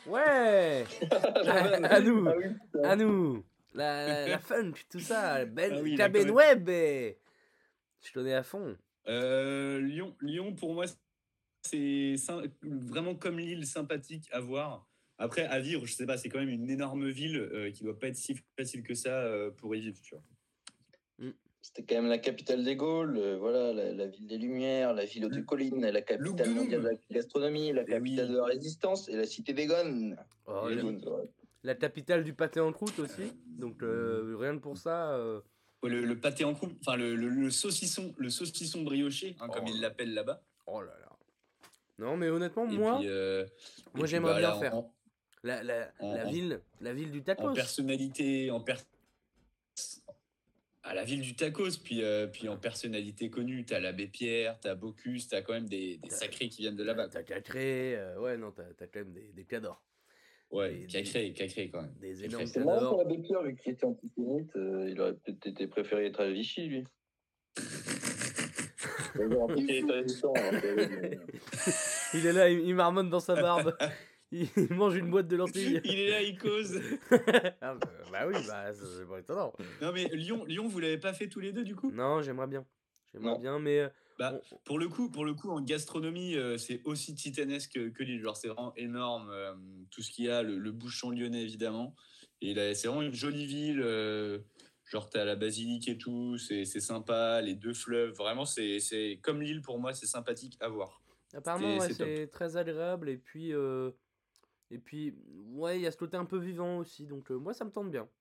Ouais. La vanne. À nous. Ah oui, putain. À nous. La, la, la funk, tout ça. Ben, Ah oui, la la Ben com- Web. eh. Je tenais à fond. Euh, Lyon, Lyon, pour moi, c'est sy- vraiment comme Lille, sympathique à voir. Après, à vivre, je sais pas, c'est quand même une énorme ville euh, qui doit pas être si facile que ça euh, pour y vivre, tu vois. C'était quand même la capitale des Gaules, euh, voilà, la, la ville des Lumières, la ville aux deux collines, la capitale Lougoum. mondiale de la gastronomie, la Eh capitale oui. de la résistance et la cité végane. Oh, Les la, Gaunes, ouais. la capitale du pâté en croûte aussi. Donc euh, rien que pour ça. euh, Ouais, Le, le pâté en croûte, enfin le, le, le saucisson, le saucisson brioché, hein, comme Oh ils là. l'appellent là-bas. Oh là là. Non mais honnêtement Et moi, puis, euh, et moi puis, j'aimerais bah, bien là, en- faire en, la, la, en- la en- ville, la ville du en tacos. personnalité, en per... à la ville du tacos, puis, euh, puis en personnalité connue, t'as l'abbé Pierre, t'as Bocuse, t'as quand même des, des sacrés qui viennent de là-bas. T'as Cacré, euh, ouais non t'as t'as quand même des, des cadors. Ouais, Des- Cacré, Cacré quand même. Des Cacré. énormes C'est marrant cadors. pour l'abbé Pierre, vu qu'il était antisémite, euh, il aurait peut-être été préféré être à Vichy, lui. D'ailleurs, en plus, il est résistant, alors que, mais- Il est là, il, il marmonne dans sa barbe. Il mange une boîte de lentilles. Il est là, il cause. Ah, bah, bah oui, bah ça, c'est pas étonnant. Non mais Lyon, Lyon, vous l'avez pas fait tous les deux du coup? Non, j'aimerais bien. J'aimerais Non. bien, mais euh, Bah, on- pour le coup, pour le coup, en gastronomie, euh, c'est aussi titanesque que, que Lille. Genre, c'est vraiment énorme, euh, tout ce qu'il y a, le, le bouchon lyonnais évidemment. Et là, c'est vraiment une jolie ville. euh, genre, t'as la basilique et tout, c'est c'est sympa, les deux fleuves. Vraiment, c'est c'est comme Lille pour moi, c'est sympathique à voir. apparemment, C'est- ouais, c'est top. c'est très agréable. Et puis, euh, et puis, ouais, il y a ce côté un peu vivant aussi. Donc, euh, moi, ça me tente bien.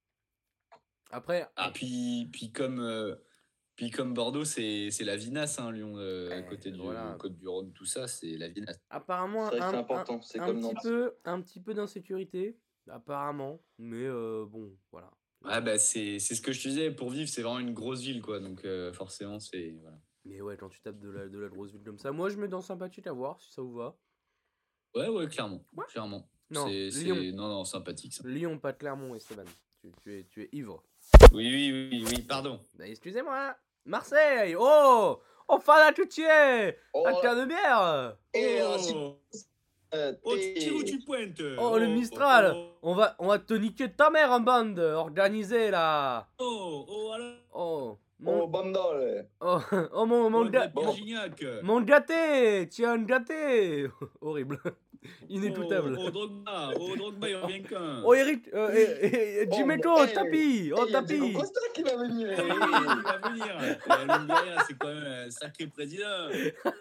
Après, Ah, puis, puis comme. euh, Puis comme Bordeaux, c'est c'est la vinasse, hein, Lyon, euh, à Eh, côté du voilà. Côte du Rhône, tout ça, c'est la vinasse. apparemment, C'est vrai que un, c'est un- important, c'est un comme petit Nantes. peu, un petit peu d'insécurité, apparemment. Mais euh, bon, voilà. Ah bah c'est c'est ce que je te disais, pour vivre, c'est vraiment une grosse ville, quoi. Donc euh, forcément, c'est... Voilà. Mais ouais, quand tu tapes de la, de la grosse ville comme ça, moi, je mets dans sympathique à voir si ça vous va. Ouais, ouais, clairement. Ouais. Clairement. Non, C'est- c'est- Lyon. Non, non, sympathique, ça. Lyon, pas Clermont, Esteban. Tu, tu es, tu es ivre. Oui, oui, oui, oui, pardon. Bah, excusez-moi. Marseille. Oh, enfin là, tu y es. Oh, Un quart de bière. et Oh, ainsi, euh, oh, t'es- tire où tu pointes. Oh, le Mistral. Oh, On va, on va te niquer ta mère en bande. Organisé là. oh, oh, alors... Oh, Oh, mon, Bandol. oh, oh, mon, mon, Oh, ga- bon, mon, Gignac. mon gâté. Tiens, un gâté. Horrible. Inécoutable. Oh, oh, Drogba, oh, Drogba, il revient quand? Oh, Eric, euh, eh, eh, eh, Oh, Jiméto, mais, hey, tapis. Oh, il y a Diego tapis. Costa qui va venir. Eh oui, il va venir. Eh, Longoria, c'est quand même un sacré président.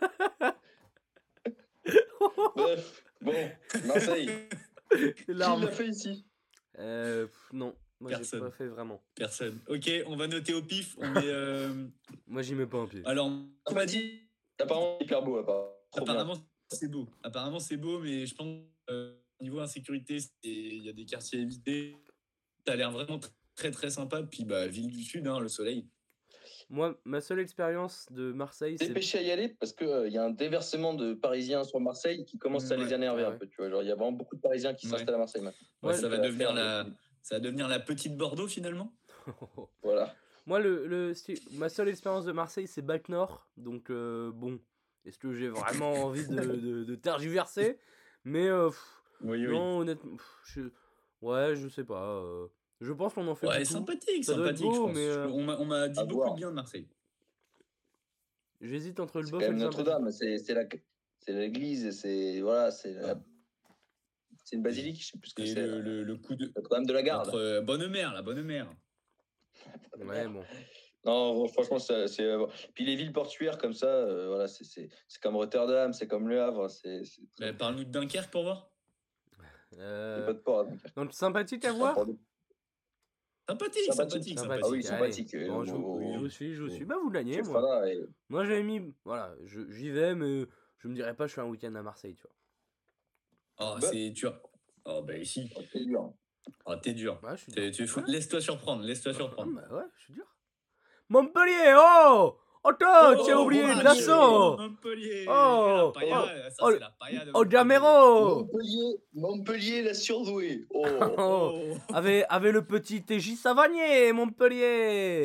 Bref, bon, Marseille. C'est Qui l'arme. l'a fait ici? Euh, pff, non, moi j'ai Personne. pas fait vraiment. Personne. Ok, on va noter au pif. On met, euh, Moi j'y mets pas un pied. Alors, Tu m'as dit, apparemment, hyper beau, apparemment. Trop bien. apparemment, c'est beau. Apparemment, c'est beau, mais je pense euh, niveau insécurité, c'est- il y a des quartiers évités. Ça a l'air vraiment tr- très très sympa. Puis, bah, ville du Sud, hein, le soleil. Moi, ma seule expérience de Marseille, c'est. Dépêchez à y aller parce qu'il il y a un déversement de Parisiens sur Marseille qui commence à Ouais, les énerver ouais. un peu. Tu vois, genre, il y a vraiment beaucoup de Parisiens qui Ouais. s'installent à Marseille maintenant. Ouais, Ouais, ça, va ça va devenir faire la, le- ça va devenir la petite Bordeaux finalement. Voilà. Moi, le, le, si- ma seule expérience de Marseille, c'est Bac Nord. Donc, euh, bon, est-ce que j'ai vraiment envie de, de, de tergiverser? Mais, euh, pff, Oui, non, honnêtement, pff, je... ouais, je sais pas. euh, Je pense qu'on en fait Ouais, beaucoup. sympathique, Ça doit être sympathique, je beau, pense. mais, euh, On m'a- on m'a dit à beaucoup voir. de bien de Marseille. J'hésite entre le C'est bof quand et même le sympathique. Notre-Dame, c'est c'est la, c'est l'église, c'est voilà, c'est la- c'est une basilique, je sais plus ce que Et c'est. le, là. le, le coup de Notre-Dame de la Garde. notre euh, bonne mère, la bonne mère. Ouais, bon. Non, franchement, c'est. c'est, euh, Puis les villes portuaires comme ça, euh, voilà, c'est c'est- c'est comme Rotterdam, c'est comme Le Havre, c'est c'est Bah, Parle-nous de Dunkerque pour voir. il y a Euh, pas de port. Donc, Donc, sympathique à voir? Sympathique, Sympathique. sympathique, Sympathique, Ah oui, allez. sympathique, euh, Bon, je, oh, vous, oh, je oh. vous suis, je vous oh. suis. Bah, vous gagnez, Chef moi. Fada, et- Moi, j'avais mis. Voilà, je- j'y vais, mais je me dirais pas, je fais un week-end à Marseille, tu vois. Oh, Bah. c'est dur. Oh, bah ici. oh, c'est dur. Oh, t'es dur. Ouais, je suis T'es- dur. tu es fou. Ouais. Laisse-toi surprendre, laisse-toi surprendre. Ah, bah ouais, je suis dur. Montpellier, oh! Attends, tu as Oh, oublié bon de match, l'assaut! Montpellier. Oh, la pailla, oh, ça oh, c'est la pailla de Oh, Montpellier. Jamero! Montpellier, Montpellier, la surdouée. Oh. Oh, Oh. avec, avec le petit T J Savanier, Montpellier!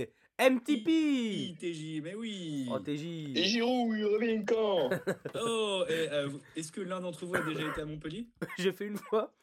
M T P. I- T J, mais oui. Oh, T J. Et Giroud, il revient quand? Oh, et, euh, est-ce que l'un d'entre vous a déjà été à Montpellier? J'ai fait une fois.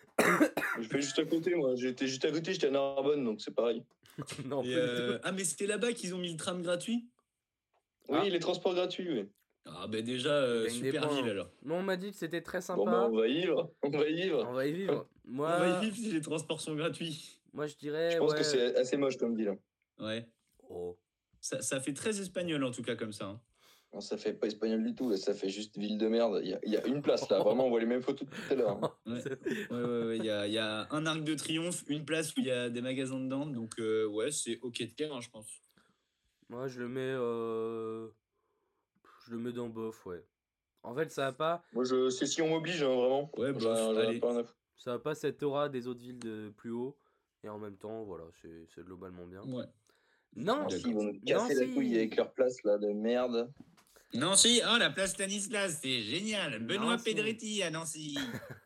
Je fais juste à côté, moi. J'étais juste à côté, j'étais à Narbonne, donc c'est pareil. Non, Et, pas du euh, tout. Ah, mais c'était là-bas qu'ils ont mis le tram gratuit? Oui, Ah. les transports gratuits, oui. Ah, ben déjà, euh, Gagne des super points. ville alors. Moi, on m'a dit que c'était très Bon, bah, sympa. on va y vivre. On va y vivre. On va y vivre. On Moi, va y vivre si les transports sont gratuits. moi je Je dirais. pense ouais. que c'est assez moche comme ville. Ouais. Oh. Ça, ça fait très espagnol en tout cas comme ça. hein. Non, ça fait pas espagnol du tout, là. Ça fait juste ville de merde. Il y a, il y a une place là, vraiment, on voit les mêmes photos de tout à l'heure. hein. Ouais. C'est- Ouais, ouais, ouais. Il y a, il y a un arc de triomphe, une place où il y a des magasins dedans. Donc, euh, ouais, c'est ok de cœur, hein, je pense. Moi, je le mets. euh, Je le mets dans bof, ouais. En fait, ça a pas, Moi, je, c'est si on m'oblige, hein, vraiment. Ouais, J'en ai- bof, j'en ai allez. pas rien à foutre. ça a pas cette aura des autres villes de plus haut. Et en même temps, voilà, c'est c'est globalement bien. Ouais. Non, Nancy, D'accord. ils vont nous casser la Nancy. couille avec leur place là de merde. Nancy, oh la place Stanislas, c'est génial. Benoît Nancy. Pedretti à Nancy.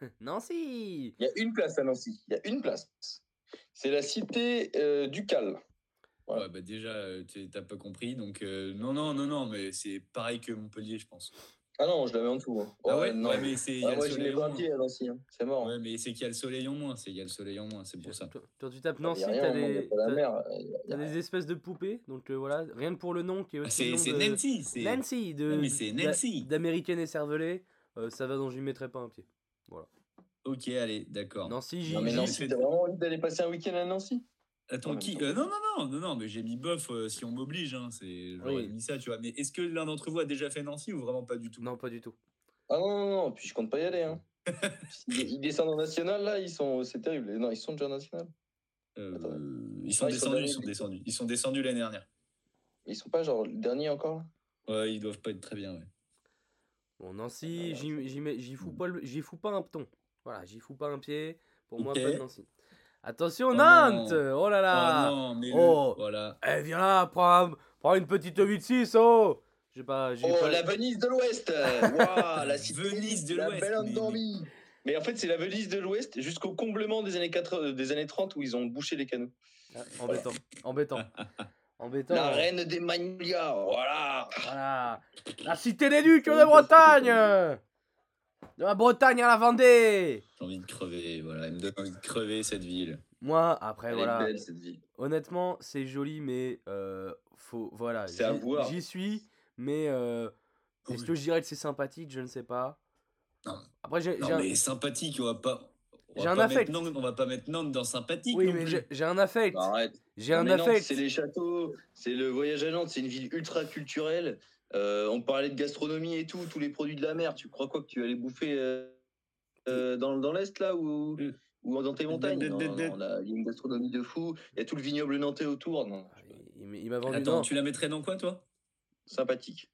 Nancy. Il y a une place à Nancy. Il y a une place. C'est la cité euh, ducale. Voilà. Ouais, bah déjà, euh, t'es- t'as pas compris. Donc, euh, non, non, non, non, mais c'est pareil que Montpellier, je pense. Ah non, je la mets en dessous. hein. Ah ouais, non. ouais, mais c'est il y a Ah, le moi, j'y soleil mets en pas un moins. pied à Nancy. hein. C'est mort. Ouais, mais c'est qu'il y a le soleil en moins. C'est il y a le soleil en moins, c'est pour ça. Toi, toi, tu tapes Il y a Nancy, rien, t'as au monde, il y a des, pas la t'as- mer. Il y a- il y t'as a des espèces de poupées. Donc euh, voilà, rien que pour le nom qui est Ah, aussi le c'est nom c'est de Nancy. c'est- Nancy, de, Ouais, mais c'est d'a- Nancy. d'américaine écervelée. Euh, ça va, donc j'y mettrai pas un pied. Voilà. Ok, allez, d'accord. Nancy, j'y Non, mais j'y- Nancy, fait- t'as vraiment envie d'aller passer un week-end à Nancy? Attends, En même qui temps. euh, Non, non, non, non, non, mais j'ai mis bof euh, si on m'oblige. Hein, c'est j'aurais Oui. mis ça, tu vois. Mais est-ce que l'un d'entre vous a déjà fait Nancy ou vraiment pas du tout? Non, pas du tout. Ah non, non, non, puis je compte pas y aller. Hein. Ils, ils descendent en national là, ils sont, c'est terrible. Non, ils sont déjà en national. Euh, Attends. ils sont Ah, ils sont descendus, derniers, ils sont du coup. descendus. Ils sont descendus l'année dernière. Ils sont pas genre le dernier encore là? Ouais, ils doivent pas être très bien, ouais. Bon, Nancy, j'y j'y mets- j'y fous, pas le- j'y fous pas un piton. Voilà, j'y fous pas un pied. Pour moi, Ok. pas de Nancy. Attention, Oh Nantes. non. Oh là là. Oh non, mais le- Oh. voilà. Eh, viens là, prends, un- prends une petite huit six, oh. J'ai pas, j'ai Oh, pas. la Venise de l'Ouest. Waouh, la cité Venise de la l'Ouest, belle mais- endormie. Mais en fait, c'est la Venise de l'Ouest jusqu'au comblement des années quatre- des années trente où ils ont bouché les canaux. Ah, embêtant, embêtant, embêtant. La reine des Magnolias, voilà. Voilà. La cité des ducs de Bretagne. De la Bretagne à la Vendée. J'ai envie de crever, voilà. Il me donne envie de crever cette ville. Moi, après, Elle voilà. est belle cette ville. Honnêtement, c'est joli, mais euh, faut, voilà. C'est à j'y- voir. J'y suis, mais euh, est-ce Oui. que je dirais que c'est sympathique? Je ne sais pas. Non. Après, j'ai Non, j'ai un... mais sympathique, on va pas. On J'ai va un pas affect. mettre Nantes- on va pas mettre Nantes dans sympathique. Oui, non mais plus. j'ai j'ai un affect. Non, arrête. J'ai Non, un mais Nantes, affect. c'est les châteaux, c'est le voyage à Nantes, c'est une ville ultra culturelle. Euh, on parlait de gastronomie et tout, tous les produits de la mer. Tu crois quoi que tu vas les bouffer euh, euh, dans, dans l'Est là ou, Mm. ou dans tes montagnes? de- Non, de- non, de- non, là, il y a une gastronomie de fou. Il y a tout le vignoble nantais autour. Non, Ah, Il, m- il m'a vendu. Attends, non. tu la mettrais dans quoi, toi? sympathique.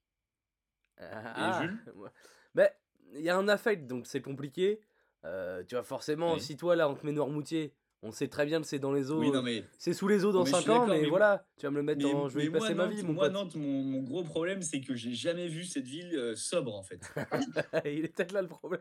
Ah, Jules ouais. Ben, il y a un affect, donc c'est compliqué. Euh, tu vois, forcément, Oui. si toi là on te met Noirmoutier, on sait très bien que c'est dans les eaux. Oui, non, mais. C'est sous les eaux dans Mais je cinq suis ans, d'accord, mais, mais- voilà, tu vas me le mettre Mais, dans. Je vais mais y passer moi, ma vie, Nantes, mon moi, pote. Nantes, mon, mon gros problème, c'est que j'ai jamais vu cette ville euh, sobre, en fait. Il est peut-être là le problème.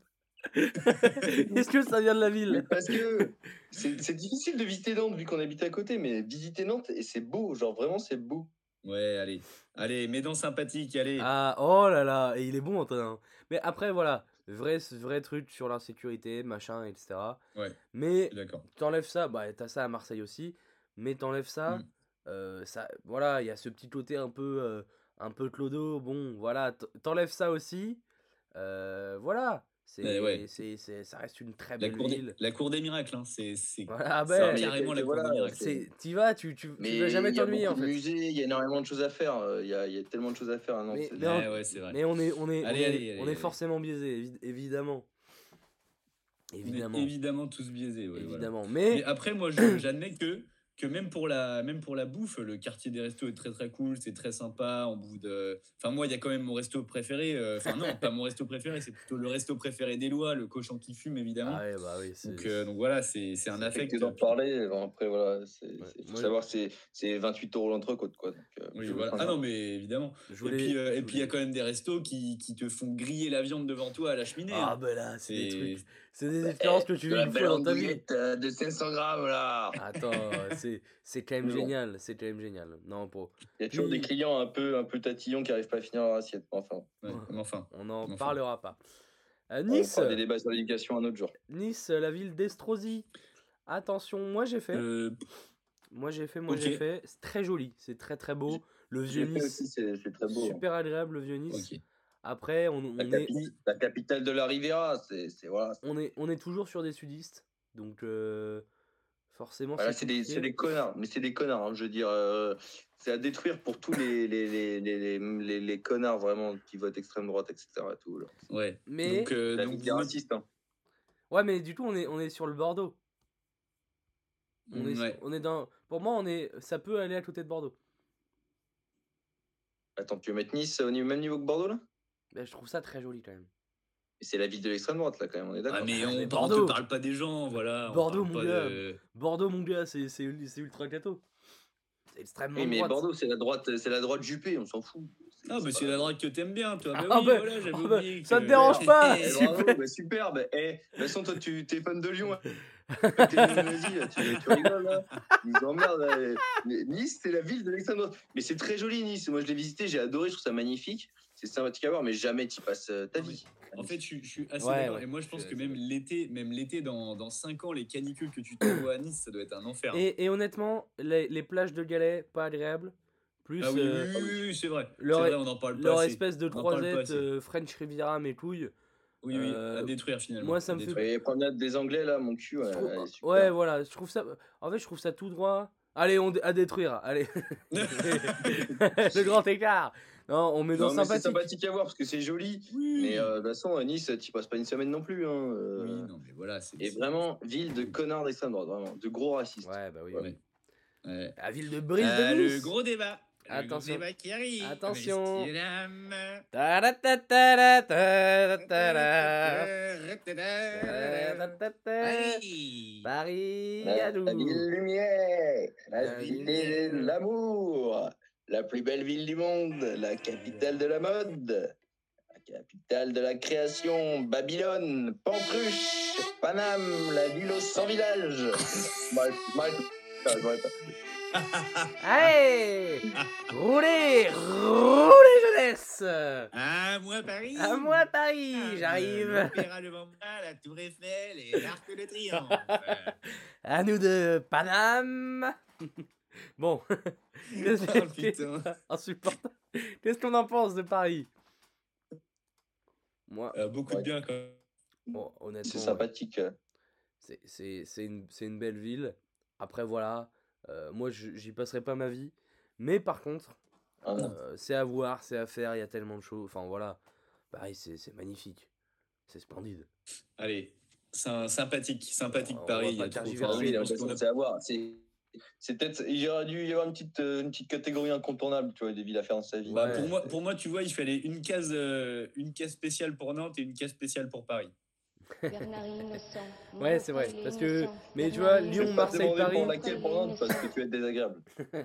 Est-ce que ça vient de la Mais ville? parce que c'est c'est difficile de visiter Nantes vu qu'on habite à côté, mais visiter Nantes et c'est beau, genre vraiment c'est beau. Ouais, allez. Allez, mets dans sympathique, allez. Ah, oh là là, et il est bon, Antonin. Mais après, voilà, vrai, vrai truc sur l'insécurité, machin, et cetera. Ouais, Mais je suis d'accord. t'enlèves ça, bah t'as ça à Marseille aussi, mais t'enlèves ça, Mm. euh, ça, voilà, il y a ce petit côté un peu, euh, un peu clodo, bon, voilà, t- t'enlèves ça aussi, euh, voilà, c'est, Ouais, ouais. c'est, c'est, ça reste une très La belle cour, des, ville. la cour des miracles, hein. c'est c'est Voilà, ah c'est ben, mais il y a carrément quelques- la cour voilà, des miracles. c'est, t'y vas, tu, tu, tu Mais vas jamais il y a t'ennuyer en beaucoup de fait. musées, il y a énormément de choses à faire. euh, Il y a, il y a tellement de choses à faire à Nantes. Mais- c'est- mais Ouais, en- ouais, c'est vrai. Mais on est, on est, Allez, on est, allez, allez, on est allez. forcément biaisé, évi- évidemment. On est Évidemment. évidemment tous biaisés. Ouais, voilà. Évidemment. Mais, Mais après, moi, je- j'admets que, que même, pour la, même pour la bouffe, le quartier des restos est très très cool, c'est très sympa. On bouffe de... Enfin, moi, il y a quand même mon resto préféré. euh, Enfin, non, pas mon resto préféré, c'est plutôt le resto préféré d'Éloi, le cochon qui fume, évidemment. ah ouais, bah oui, c'est, donc, euh, donc voilà, c'est c'est un Ça fait affect. que d'en parler. Bon, après, voilà, c'est, Ouais. c'est- faut Moi, savoir que c'est, c'est vingt-huit euros l'entrecôte, quoi. Donc, euh, Oui, je voilà. vous Ah prends non, mais évidemment. Je Et voulais- puis, euh, je et puis il y a voulais- quand même des restos qui, qui te font griller la viande devant toi à la cheminée. Ah hein. bah là, c'est des C'est- trucs. C'est des expériences que tu De vis la une belle fois dans ta vie. andouillette euh, de cinq cents grammes, là. Attends, c'est c'est quand même Mais bon. génial. C'est quand même génial. Non, pour. Il y a toujours Puis- des clients un peu, un peu tatillons qui n'arrivent pas à finir leur assiette. Enfin, Ouais, mais enfin. On n'en Enfin. parlera pas. Euh, on Nice, fera des débats sur l'éducation un autre jour. Nice, la ville d'Estrosi. Attention, moi j'ai fait. Euh, Moi j'ai fait, moi ok. j'ai fait. C'est très joli, c'est très très beau. Le vieux J'ai fait aussi, Nice, c'est c'est très beau. hein. super agréable le vieux Nice. ok. Après, on, on La, est, capi- la capitale de la Riviera, c'est c'est- voilà. on, est, on est toujours sur des sudistes. Donc euh, forcément, Voilà, c'est c'est des, compliqué. c'est des connards, mais c'est des connards, hein, je veux dire. euh, c'est à détruire pour tous les, les, les, les, les, les- les connards vraiment qui votent extrême droite, et cetera. Tout, là. Ouais. Mais- Donc, euh, La donc vie des vous- racistes. Hein. Ouais, mais du coup, on est, on est sur le Bordeaux. On est, Ouais. on est dans. Pour moi, on est. Ça peut aller à côté de Bordeaux. Attends, tu veux mettre Nice au niveau- même niveau que Bordeaux, là? Ben, je trouve ça très joli quand même. Et c'est la ville de l'extrême droite, là, quand même, on est d'accord. Ah, mais Ah, on, mais on Bordeaux. te parle pas des gens, voilà. on Bordeaux, parle mon pas gars. de- Bordeaux, mon gars, c'est c'est ul- c'est ultra gâteau. C'est extrêmement Oui, mais droite. Bordeaux, c'est la droite, c'est la droite Juppé, on s'en fout. Ah, mais c'est pas- la droite que t'aimes bien, toi. Bah Ah, oui, bah, voilà, j'avais ah, bah, oublié. ça que- te dérange pas. Eh, Super. bravo, bah, superbe. Eh, de toute façon, toi, tu es fan de Lyon. Hein. T'es vas-y, là, tu, tu rigoles, là. Ils nous emmerdent, là. Mais Nice, c'est la ville de l'extrême droite. Mais c'est très joli, Nice. Moi, je l'ai visité, j'ai adoré, je trouve ça magnifique. C'est sympathique à voir, mais jamais tu passes euh, ta Non, mais vie. En fait, je, suis- je suis assez Ouais, d'accord. ouais. Et moi, je pense Je- que je- même l'été, même l'été, dans, dans cinq ans, les canicules que tu t'envoies à Nice, ça doit être un enfer. Et, et honnêtement, les, les plages de galets, pas agréables. Plus ah oui, euh, oui, oui, oui, c'est vrai. leur- C'est vrai, on en parle pas leur assez. espèce de On en parle pas croisette assez. euh, French Riviera, mes couilles. Oui, oui, euh, à détruire finalement. moi, ça à me fait- détruire. Et les promenades des Anglais, là, mon cul, Je ouais, trouve- elle est super. ouais, voilà, je trouve ça. En fait, je trouve ça tout droit. Allez, on à détruire. Allez. Le grand écart. Non, on met dans Non, mais c'est sympathique. sympathique à voir parce que c'est joli. Oui. Mais euh, de toute façon, à Nice, tu passes pas une semaine non plus. Hein, euh, Oui, non, mais voilà. c'est- Et c'est- vraiment, ville de connards d'extrême droite, vraiment, de gros racistes. Ouais, bah oui. Ouais. oui. Ouais. La ville de Brise Ah, de le Nice. gros débat. Le gros Attention. débat qui arrive. Attention. Messieurs, dames. Ta-da-ta-ta-ta-ta-ta. Allez. Paris, La, Yadou. la ville lumière, la, La ville ville- de l'amour, la plus belle ville du monde, la capitale de la mode, la capitale de la création, Babylone, Pantruche, Paname, la ville aux cent villages. Bref, bref, bref, bref. Allez, roulez, roulez jeunesse. À moi Paris. À moi Paris, Ah, j'arrive. L'opéra devant moi, la Tour Eiffel et l'Arc de Triomphe. À nous de Paname. Bon, qu'est-ce Oh, que- putain. insupportable. Qu'est-ce qu'on en pense de Paris? Moi, Euh, beaucoup de bien quand même. bon, honnêtement, C'est ouais. sympathique. C'est- c'est c'est une, c'est une belle ville. Après, voilà, euh, moi, je- j'y passerai pas ma vie. Mais par contre, Ah, euh, c'est à voir, c'est à faire, il y a tellement de choses. Enfin, voilà, Paris, c'est c'est magnifique. C'est splendide. Allez, sy- sympathique, sympathique On va Paris. pas Il y a trop- tergiverser. Ah enfin, oui, je la pense qu'on façon, a- c'est à voir. C'est, c'est peut-être, il y aurait dû y avoir une petite, euh, une petite catégorie incontournable, tu vois, des villes à faire dans sa vie. Bah, Ouais. pour, moi, pour moi, tu vois, il fallait une case, euh, une case spéciale pour Nantes et une case spéciale pour Paris. Bernard est innocent. Ouais, c'est vrai, Montre, il est parce que- innocent. mais tu Bernard vois, est Lyon, Je vais innocent. pas te Marseille, demander Paris. pour laquelle pour Nantes parce que tu es désagréable.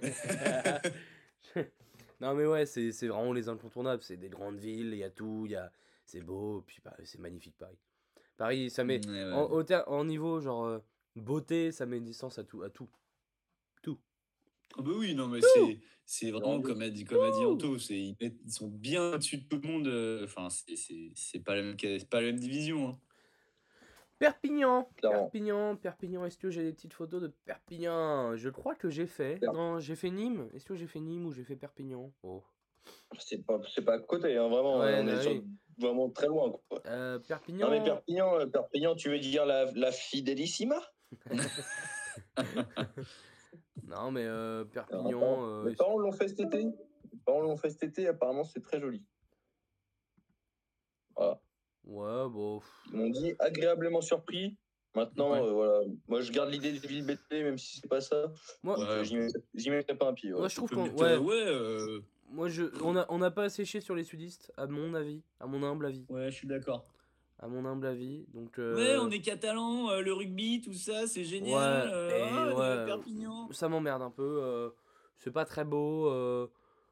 Non, mais ouais, c'est c'est vraiment les incontournables. C'est des grandes villes, il y a tout, il y a... c'est beau, puis bah, c'est magnifique Paris. Paris, ça met. Ouais, ouais. En, au ter- en niveau, genre, euh, beauté, ça met une distance à tout. À tout. Ah bah oui, non, mais c'est, c'est vraiment Tout. comme a dit, comme a dit Anto, c'est, ils, mettent- ils sont bien au-dessus de tout le monde. euh, Enfin, c'est, c'est, c'est pas la même, ca- c'est pas la même division. Hein. Perpignan, Clairement. Perpignan, Perpignan. Est-ce que j'ai des petites photos de Perpignan? Je crois que j'ai fait. Per- Non, j'ai fait Nîmes. Est-ce que j'ai fait Nîmes ou j'ai fait Perpignan? Oh. C'est pas, c'est pas à côté, hein, vraiment. Ouais, on bah est sur- oui. vraiment très loin. Quoi. Euh, Perpignan. Non, mais Perpignan, euh, Perpignan, tu veux dire la, la Fidelissima? Non, mais euh, Alors, Perpignan. attends, euh, mes parents l'ont fait cet été. Mes parents l'ont fait cet été, apparemment, c'est très joli. Voilà. Ouais, bon. pff, Ils m'ont dit agréablement surpris. Maintenant, Ouais. euh, voilà. Moi, je garde l'idée des villes bêtées, même si c'est pas ça. Moi, Donc, Ouais. euh, j'y mets- j'y mettrai pas un pied. ouais. moi, je trouve Tu qu'on. peux mettre, Ouais, euh, ouais, euh, moi, je, on a, on n'a pas séché sur les sudistes, à mon avis, à mon humble avis, ouais, je suis d'accord. à mon humble avis. Donc. euh, Ouais, on est catalan, euh, le rugby, tout ça, c'est génial. Ouais, euh, et ah, ouais. Perpignan. Ça m'emmerde un peu. euh, c'est pas très beau. euh,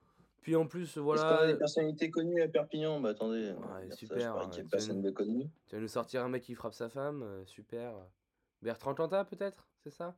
Puis en plus, Est-ce qu'on a voilà, des personnalités connues à Perpignan? Bah attendez, on va ouais, dire ça, je super. parie euh, qu'il n'y a Tu vas, personne nous, de connu. tu vas nous sortir un mec qui frappe sa femme, euh, super. Bertrand Cantat, peut-être, c'est ça?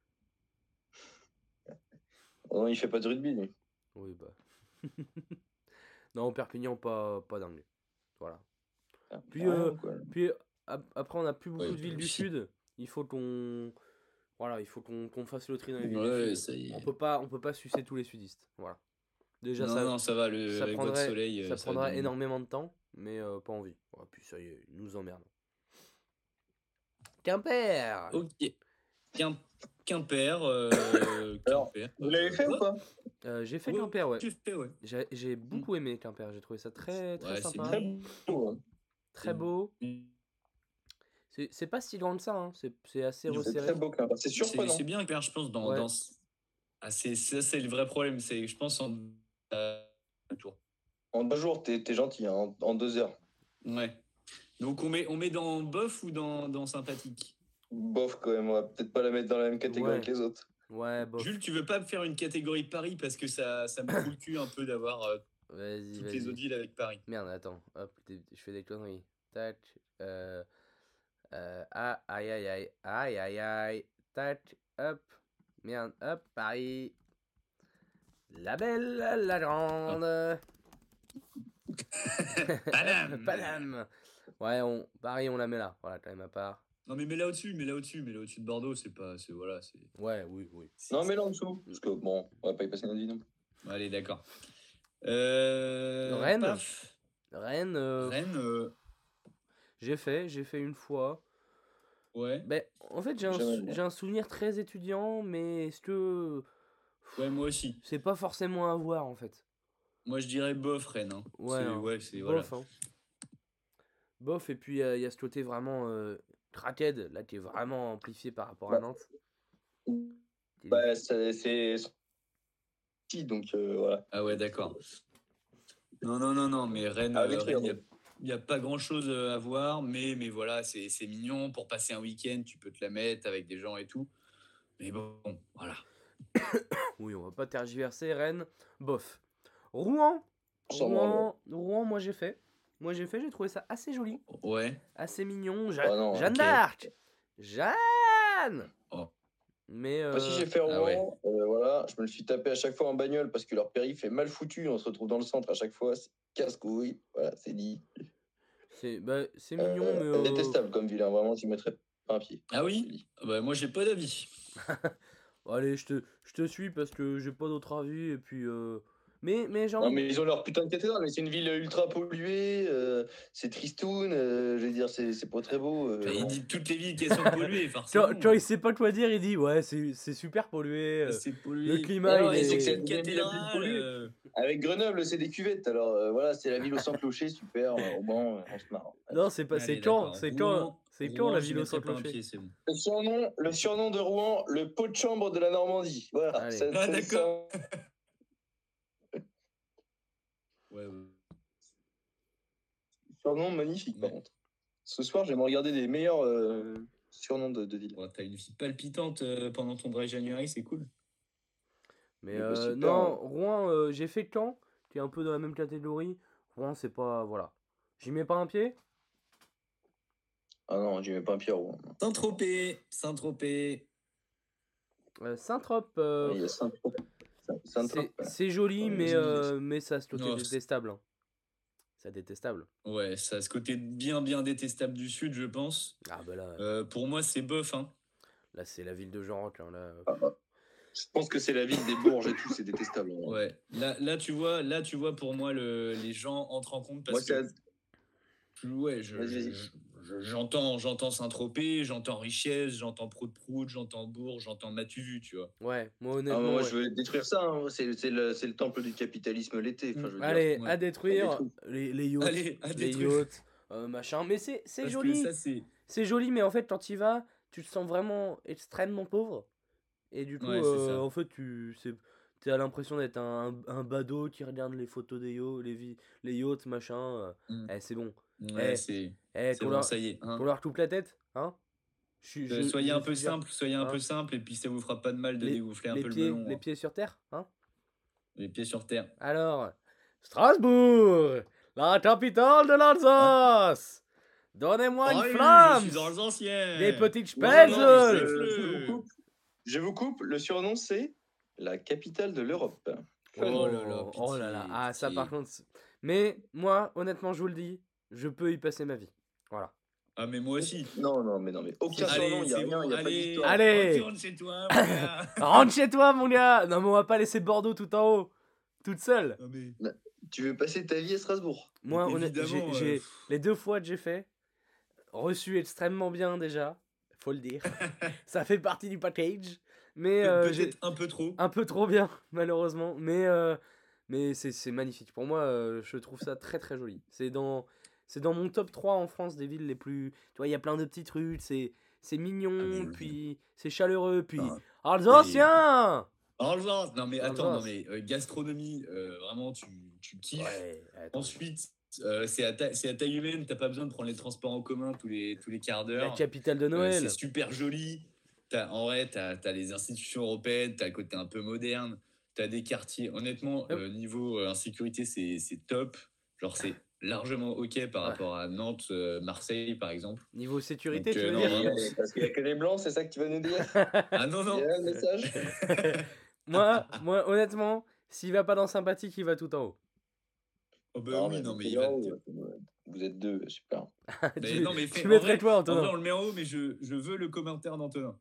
Oh non, il fait pas de rugby, lui. Oui, bah. Non, Perpignan, pas, pas dingue. Voilà. Ah, Puis, rien, euh, quoi. puis ap- après, on n'a plus beaucoup Ouais, de villes du aussi. sud. Il faut qu'on voilà, il faut qu'on qu'on fasse le tri dans les villes Ouais, du ça sud. y On est. peut pas, on peut pas sucer tous les sudistes. Voilà. Déjà, Non, ça, non, ça va, le, ça avec votre prendrait, soleil, ça euh, ça va prendrait bien. énormément de temps, mais euh, pas envie. Ouais, puis ça y est, ils nous emmerdent. Quimper. Ok. Quim- Quimper. euh, Alors, Quimper. vous l'avez euh, fait ou ouais. pas? Euh, j'ai fait Ouais, Quimper, ouais. j'ai fait, ouais. J'ai j'ai beaucoup aimé Quimper. J'ai trouvé ça très, très Ouais, c'est sympa, Très mignon. beau, hein. très beau. C'est c'est pas si loin de ça, hein. C'est c'est assez C'est C'est resserré. très beau, quand même. C'est C'est surprenant. c'est bien Quimper, je pense, dans. Ouais. dans... Ah, c'est ça, c'est le vrai problème. C'est, je pense, en. euh, un tour. En deux jours, t'es t'es gentil, hein, en, en deux heures. Ouais. Donc, on met, on met dans bof ou dans, dans sympathique? Bof, quand même, on va peut-être pas la mettre dans la même catégorie Ouais. que les autres. Ouais, bof. Jules, tu veux pas me faire une catégorie Paris parce que ça, ça me fout le cul un peu d'avoir euh, Vas-y, toutes les vas-y. autres villes avec Paris. Merde, attends. Hop, t'es- je fais des conneries. Tac. Euh, euh, ah, aïe, aïe, aïe. Aïe, aïe, aïe. Tac. Hop. Merde. Hop. Paris. La belle, la grande. Paname. Paname. Ouais, on, Paris, on la met là. Voilà, quand même à part. Non mais mets là au-dessus, mets là au-dessus, mets là au-dessus de Bordeaux, c'est pas, c'est voilà, c'est. Ouais, oui, oui. c'est- Non, mais là en dessous. Parce que bon, on va pas y passer notre vie non plus. Allez, d'accord. Euh... Rennes. paf. Rennes, euh, Rennes, euh, j'ai fait, j'ai fait une fois. ouais. Ben, en fait, j'ai un, Jamais, sou- moi. j'ai un souvenir très étudiant, mais est-ce que Ouais, moi aussi. c'est pas forcément à voir en fait? Moi je dirais bof Rennes. Hein. Ouais, C'est, hein. ouais, c'est voilà. Bof, hein. Bof, et puis il y a ce côté vraiment euh, crackhead, là qui est vraiment amplifié par rapport à Bah. Nantes. Bah, ça- c'est. Si, donc euh, voilà. Ah ouais, d'accord. Non, non, non, non, mais Rennes, Avec euh, les Rennes, il n'y a, pas grand-chose à voir, mais, mais voilà, c'est, c'est mignon. Pour passer un week-end, tu peux te la mettre avec des gens et tout. Mais bon, voilà. Oui, on va pas tergiverser, Rennes, bof. Rouen, Sans Rouen, Rouen, moi j'ai fait. Moi j'ai fait, j'ai trouvé ça assez joli, Ouais. assez mignon. Ja- Oh non, Jeanne ok. d'Arc, Jeanne. Oh. Mais euh, Moi, si j'ai fait Rouen, ah ouais. euh, voilà, je me le suis tapé à chaque fois en bagnole parce que leur périph' est mal foutu. On se retrouve dans le centre à chaque fois. C'est casse-couille. Voilà, c'est dit. c'est bah, c'est mignon, Euh, mais euh, Détestable comme ville, hein, vraiment, j'y mettrais pas un pied. Ah oui. Bah, moi, j'ai pas d'avis. allez, je te, je te suis parce que j'ai pas d'autre avis et puis euh, mais mais j'ai Non, envie. mais ils ont leur putain de cathédrale, mais c'est une ville ultra polluée. euh, c'est tristoun. euh, je veux dire, c'est c'est pas très beau. euh, Bah, il bon. dit toutes les villes qui sont polluées, forcément. Quand, quand il sait pas quoi dire, il dit ouais, c'est c'est super pollué. euh, C'est pollué. le climat, Non, il et c'est est. que c'est Une une ville la plus cathédrale. polluée. euh, Avec Grenoble, c'est des cuvettes. Alors euh, voilà, c'est la ville au sans clocher, super. euh, au Mans, euh, on se marre. Non, c'est pas. Allez, C'est quand, d'accord. c'est Rouen- quand, c'est quand la Rouen, j'y ville au mettrai sans pas un clocher. pied, c'est bon. Le surnom, le surnom de Rouen, le pot de chambre de la Normandie. Voilà. Allez. Ça- Ah, ça- d'accord. ça- Ouais, ouais. Surnom magnifique, par Ouais. contre. Ce soir, j'aimerais regarder les meilleurs euh, surnoms de, de villes. Bon, t'as une vie palpitante euh, pendant ton dry January, c'est cool. Mais Eh ben, euh, super, non, hein. Rouen, euh, j'ai fait Caen, qui est un peu dans la même catégorie. Rouen, c'est pas. Voilà. J'y mets pas un pied. Ah non, j'y mets pas un pied à Rouen. Saint-Tropez, Saint-Tropez. Euh, Saint-Trope, euh, Il y a Saint-Trope. Saint- Saint-Trope, c'est ouais. c'est joli, Ouais, mais, vas-y, euh, mais ça se côté Non, c'est- détestable. hein. C'est détestable. Ouais, ça a ce côté bien, bien détestable du sud, je pense. Ah bah là, Euh, pour moi, c'est bof, hein. là c'est la ville de Jean Roch. hein, là. Je pense que c'est la ville des Bourges et tout, c'est détestable. hein. Ouais. Là, là, tu vois, là, tu vois, pour moi, le, les gens entrent en compte Moi, parce c'est que. Ouais, je, Vas-y, vas-y. je- je- j'entends, j'entends Saint-Tropez, j'entends Richesse, j'entends Prout-Prout, j'entends Bourg, j'entends Matuvu, tu vois. Ouais, moi Ah, honnêtement. moi, ouais. je veux détruire ça. hein. C'est c'est le, c'est le temple du capitalisme l'été. Enfin, je veux dire. Allez, ouais. à détruire À détruire. les, les yachts, Allez, à les détruire. yachts, euh, machin. Mais c'est c'est Parce que joli. ça, c'est. C'est joli, mais en fait, quand tu y vas, tu te sens vraiment extrêmement pauvre. Et du coup, Ouais, c'est euh, ça. en fait, tu c'est, as l'impression d'être un, un badaud qui regarde les photos des yachts, les, vi- les yachts, machin. euh, Mm. eh, c'est bon. Ouais, Eh, c'est. Eh, C'est qu'on bon, leur, ça y est. Hein. qu'on leur coupe la tête, hein. Je suis- Euh, je- soyez je un peu suggère. simple, soyez un Hein. peu simple, et puis ça vous fera pas de mal de Les, dégonfler un les peu pieds, le melon. les hein. pieds sur terre, hein. Les pieds sur terre. Alors, Strasbourg, la capitale de l'Alsace. Donnez-moi une Oh oui, flamme. je suis dans l'ancien. Des petites Non, non, non, spätzle. je, je vous coupe. Je vous coupe. Le surnom, c'est la capitale de l'Europe. Oh, Oh là là, oh là là. pitié, Ah, ça pitié. par contre. c'est- Mais moi, honnêtement, je vous le dis, je peux y passer ma vie. Voilà. Ah, mais moi aussi. Non, non, mais non, mais aucun surnom, Allez, il n'y a c'est rien, bon, il n'y a pas allez. d'histoire. Allez. Retourne chez toi, mon gars. Rentre chez toi, mon gars. Non, mais on va pas laisser Bordeaux tout en haut, toute seule. Non, mais... Tu veux passer ta vie à Strasbourg? Moi, honnêt- Évidemment, j'ai, euh, j'ai- les deux fois que j'ai fait, reçu extrêmement bien déjà, faut le dire. Ça fait partie du package, mais Pe- euh, j'ai Peut-être un peu trop. un peu trop bien, malheureusement. Mais, euh, mais c'est, c'est magnifique. Pour moi, euh, je trouve ça très très joli. C'est dans, c'est dans mon top trois en France des villes les plus. Tu vois, il y a plein de petites rues, c'est, c'est mignon, Ah, mais- puis c'est chaleureux, puis. Ah, Alsacien. Alsace. Non, mais attends, non, Alsace. mais euh, gastronomie, euh, vraiment, tu, tu kiffes. Ouais, attends. Ensuite, euh, c'est à, ta- c'est à taille humaine, t'as pas besoin de prendre les transports en commun tous les, tous les quarts La d'heure. capitale de Euh, Noël. c'est super joli. T'as, en vrai, t'as as les institutions européennes, t'as le côté un peu moderne, t'as des quartiers. Honnêtement, Yep. euh, niveau euh, insécurité, c'est c'est top. Genre, c'est largement OK par Ouais. rapport à Nantes, euh, Marseille, par exemple. Niveau sécurité, Donc, tu euh, veux non, dire vraiment. Ouais, Parce qu'il n'y a que des blancs, c'est ça que tu vas nous dire? Ah non, non. Il y a un message? moi, moi, honnêtement, s'il va pas dans sympathique, il va tout en haut. Oh, bah Non, oui, mais non, mais c'est il va. là où, euh, vous êtes deux, super. Mais tu non, mais fais- tu en mettrais vrai- toi, En vrai, Antonin. on le met en haut, mais je, je veux le commentaire d'Antonin.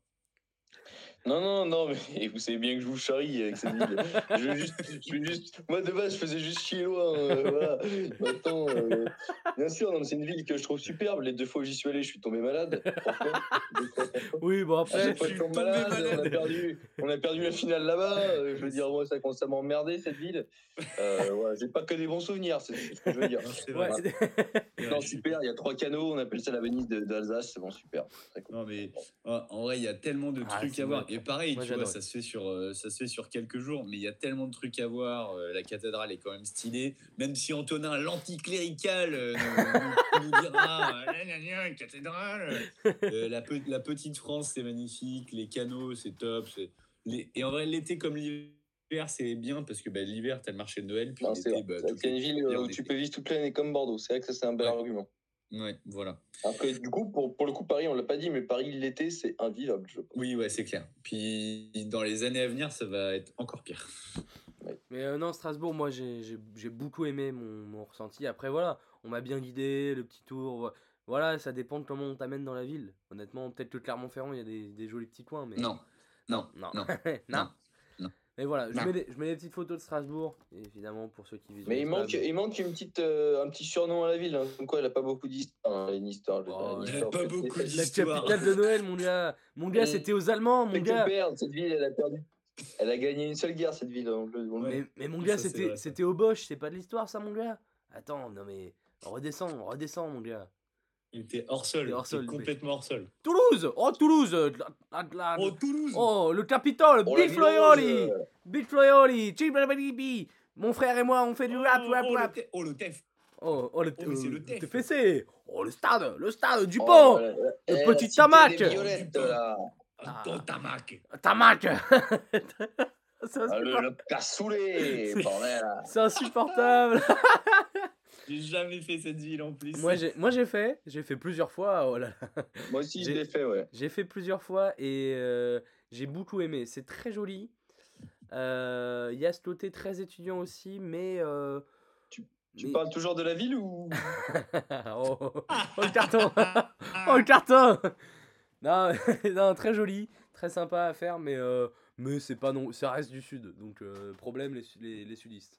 Non, non, non, mais vous savez bien que je vous charrie avec cette ville. Je veux juste, je veux juste, moi de base, je faisais juste chier loin. euh, voilà. Maintenant, euh, bien sûr, non, mais c'est une ville que je trouve superbe. Les deux fois où j'y suis allé, je suis tombé malade. Franchement, deux fois, franchement. Oui, bon À après. chaque fois, je je suis tombe tombé malade. On a malade. perdu, on a perdu la finale là-bas. euh, Je veux dire, moi, ça commence à m'emmerder cette ville. Euh, voilà, j'ai pas que des bons souvenirs, c'est ce que je veux dire. Non, c'est Ouais. vrai. C'est Non, vrai. super. Il y a trois canaux. On appelle ça la Venise de- d'Alsace. C'est bon, super. Très cool. Non mais euh, en vrai il y a tellement de Ah, trucs c'est à voir vrai. et pareil Moi, tu vois j'adore. ça se fait sur euh, ça se fait sur quelques jours mais il y a tellement de trucs à voir euh, la cathédrale est quand même stylée même si Antonin l'anticlérical euh, nous, nous dira euh, Gna, gna, gna, une cathédrale Euh, la, pe- la petite France c'est magnifique les canaux c'est top c'est- les- et en vrai l'été comme l'hiver c'est bien parce que bah, l'hiver t'as le marché de Noël puis Non, c'est l'été vrai. bah, C'est vrai toutes que c'est une les- ville les- où tu peux vivre toute l'année comme Bordeaux. C'est vrai que ça, c'est un bel Ouais. argument. ouais voilà. Après, du coup, pour, pour le coup, Paris, on l'a pas dit, mais Paris, l'été, c'est invivable, je pense. Oui ouais c'est clair puis dans les années à venir ça va être encore pire. Mais euh, non, Strasbourg, moi j'ai, j'ai, j'ai beaucoup aimé mon, mon ressenti. Après, voilà, on m'a bien guidé, le petit tour. Voilà, ça dépend de comment on t'amène dans la ville. Honnêtement, peut-être que Clermont-Ferrand, il y a des, des jolis petits coins. Mais... Non non non. non non. non. Mais voilà, je Non. mets, des, je mets des petites photos de Strasbourg, évidemment, pour ceux qui visualisent. Mais il pas, manque, il manque une petite, euh, un petit surnom à la ville. Hein. Comme quoi, elle a pas beaucoup d'histoire. Hein, une histoire. je veux Oh, dire, une elle a histoire pas faite- beaucoup faite- d'histoire. La Histoire. capitale de Noël, mon gars. Mon gars, Et- c'était aux Allemands, mon Fait que gars. perdre. Cette ville, elle a perdu. Elle a gagné une seule guerre, cette ville. On le- on le- Mais, mais mon Ça, gars, c'est c'était, vrai, ça. c'était au Bosch, c'est pas de l'histoire, ça, mon gars. Attends, non mais. Redescends, redescends, mon gars. Il était hors sol, Il était hors il était sol, complètement hors sol. Toulouse. Oh, Toulouse. la- la- la- Oh, Toulouse Oh, le Capitole, Oh, la Big ville Floyoli, rose, euh, Big Floyoli, Chiblabalibi. Mon frère et moi, on fait du rap, rap, oh, le rap. te- oh, le tef Oh, oh, le, Oh, mais c'est le euh, T F. T F C. Oh, le stade, le stade, du oh, pont. voilà. le Eh, petit la cité tamac. des violettes, là. Ah. Ton tamac Tamac. C'est Ah, le, insupportable. le cassoulet, C'est- bordel. C'est insupportable. J'ai jamais fait cette ville en plus. moi, j'ai, moi, j'ai fait, j'ai fait plusieurs fois. Oh là là. Moi aussi, je J'ai- l'ai fait, ouais. J'ai fait plusieurs fois et euh, j'ai beaucoup aimé. C'est très joli. Euh, Il y a ce côté très étudiant aussi, mais. euh, Tu mais- parles toujours de la ville ou oh, oh, oh, le carton. Oh le carton. Non, non, très joli, très sympa à faire, mais euh, mais c'est pas non, ça reste du sud, donc euh, problème les, su- les, les sudistes.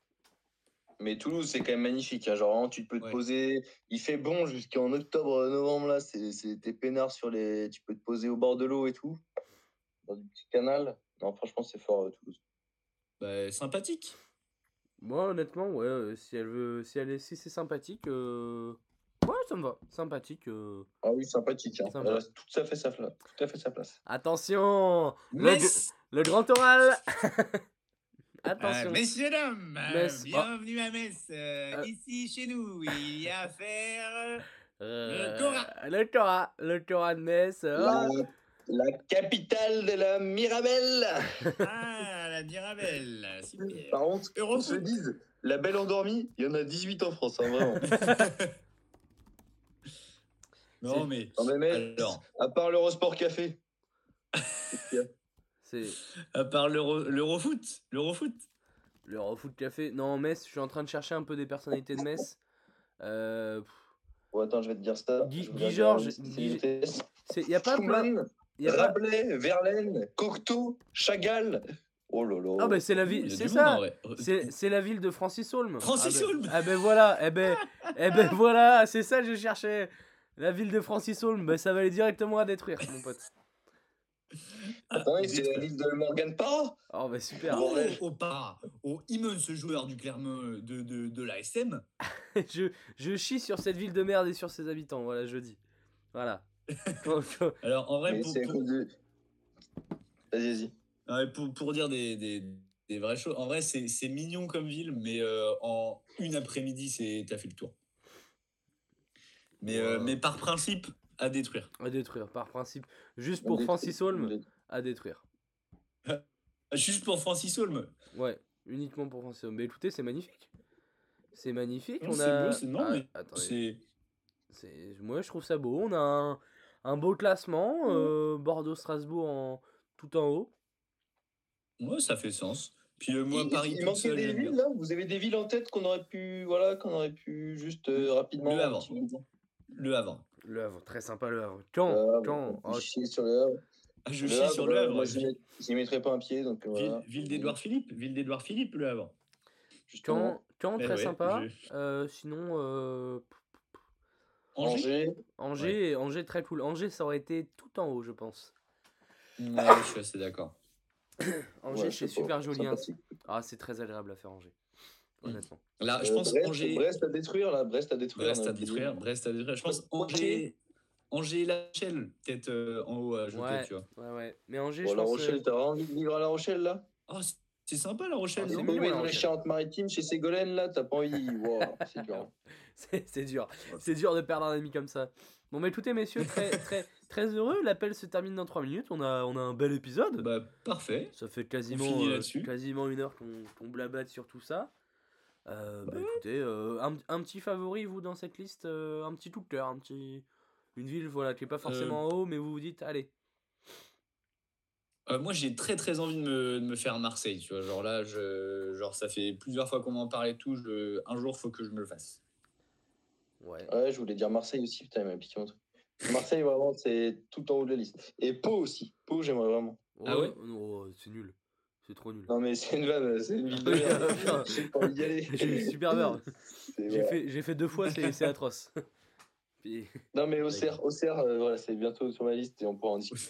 Mais Toulouse, c'est quand même magnifique. Hein. Genre, vraiment, tu peux te Ouais. poser. Il fait bon jusqu'en octobre, novembre, là. C'est, c'est t'es peinard sur les. Tu peux te poser au bord de l'eau et tout. Dans du petit canal. Non, franchement, c'est fort, euh, Toulouse. Bah, sympathique. Moi, honnêtement, ouais, euh, si elle veut, si elle est, si c'est sympathique, euh, ouais, ça me va, sympathique. euh. Ah oui, sympathique. Hein. Sympa. Elle a tout à fait sa place. Tout à fait sa place. Attention, le, Metz le grand oral. Euh, Attention. Messieurs, dames, euh, Metz. bienvenue à Metz. Euh, Euh. Ici, chez nous, il y a à faire... Euh, Le Torah. Le Torah, le Torah de Metz. euh, La, la capitale de la Mirabelle. Ah, la Mirabelle. Super. Par contre, on Eurofoot. se le dise, la belle endormie, il y en a dix-huit en France, hein, vraiment. Non, mais. Non, mais mec, Alors, à part l'Eurosport Café. C'est à part l'Euro- l'Eurofoot. L'Eurofoot. l'Eurofoot Café. Non, Metz, je suis en train de chercher un peu des personnalités de Metz. Euh, pff, Bon, attends, je vais te dire ça. Guy- Je vous Guy dire Georges, la liste des Guy- vitesses. c'est, y a pas plein. Schumann, Y a pas... Rabelais, Verlaine, Cocteau, Chagall. Oh là là. Ah, bah, c'est la Il y ville, a c'est du ça. monde, en vrai. C'est, c'est la ville de Francis Holm. Francis ah ben, Holm. Ah ben voilà, eh ben, eh ben voilà, c'est ça que je cherchais. La ville de Francis Holm, ben ça va aller directement à détruire, mon pote. Attends, Ah, c'est la ville de Morgan Parra. Oh bah super. Oh, au pas, au immense joueur du Clermont de, de, de l'A S M. je, je chie sur cette ville de merde et sur ses habitants, voilà, je dis. Voilà. Donc, euh, Alors, en vrai, Mais pour, c'est à pour, cause de. Vas-y, vas-y. ouais, pour, pour dire des, des, des vraies choses, en vrai, c'est c'est mignon comme ville, mais euh, en une après-midi, c'est t'as fait le tour. Mais, euh, Ouais. mais par principe, à détruire. à détruire, par principe. Juste pour Francis Holm, à détruire. Juste pour Francis Holm. Ouais, uniquement pour Francis Holm. Mais écoutez, c'est magnifique. C'est magnifique. Non, On c'est a... beau, c'est- non, Ah, mais attendez. c'est. C'est... Moi, je trouve ça beau. On a un, un beau classement. euh, Bordeaux-Strasbourg en... tout en haut. Ouais, ça fait sens. Puis euh, moi, il, Paris, il tout manquait seul, des j'aime villes bien. là. Vous avez des villes en tête qu'on aurait pu, voilà, qu'on aurait pu juste euh, rapidement. Le Havre. un petit peu- Le Havre. Le Havre, très sympa le Havre. Caen, Le Havre, Caen. on Oh, peut chier sur le Havre. Ah, je Le chie Havre, sur le euh, Havre. Moi, j'y ville met- j'y mettrais pas un pied, donc euh, voilà. ville d'Édouard Philippe. Ville d'Édouard Philippe, le Havre. Justement. Caen, Caen Eh très ouais, sympa. je- Euh, sinon, euh, Angers. Angers. Angers, Angers très cool. Angers, ça aurait été tout en haut, je pense. Ouais, je suis assez d'accord. Angers, Ouais, je c'est sais pas, super joli. hein. sympathique. Ah, c'est très agréable à faire Angers. Honnêtement. Là, je Euh, pense Brest, Angers. Brest à détruire là, Brest à détruire. Brest on a à oublié. détruire, Brest à détruire. Je pense Angers, Angers et La Rochelle, peut-être euh, en haut à ajouter, Ouais, tu vois. ouais, ouais. Mais Angers, Bon, je La pense. Rochelle, euh, t'as vraiment envie de vivre à La Rochelle là? Oh, c'est- c'est sympa La Rochelle, Ah, C'est c'est non comme mignon, dans La les Rochelle. Charentes-Maritimes chez Ségolène là, t'as pas envie. Wow, c'est dur. c'est c'est dur. C'est dur de perdre un ami comme ça. Bon, mais écoutez, messieurs, très, très, très heureux. L'appel se termine dans trois minutes. On a, on a un bel épisode. Bah, parfait. Ça fait quasiment, On finit euh, là-dessus. quasiment une heure qu'on qu'on blabate sur tout ça. Euh, bah, écoutez, euh, un, un petit favori, vous, dans cette liste, euh, un petit coup de cœur, un petit... une ville voilà, qui est pas forcément en haut, mais vous vous dites, allez. Euh, moi, j'ai très très envie de me, de me faire Marseille, tu vois. Genre là, je, genre, ça fait plusieurs fois qu'on m'en parlait et tout. Je, un jour, faut que je me le fasse. Ouais. Ouais, je voulais dire Marseille aussi, putain, il m'a piqué mon truc. Marseille, vraiment, c'est tout en haut de la liste. Et Pau aussi. Pau, j'aimerais vraiment. Ah ouais Non, c'est nul. C'est trop nul. Non, mais c'est une vanne, c'est une ville de merde. J'ai pas envie d'y aller. J'ai eu super peur. C'est- J'ai voilà. fait, j'ai fait deux fois, c'est c'est atroce. Puis, Non, mais Auxerre, Auxerre euh, voilà, c'est bientôt sur ma liste et on pourra en discuter.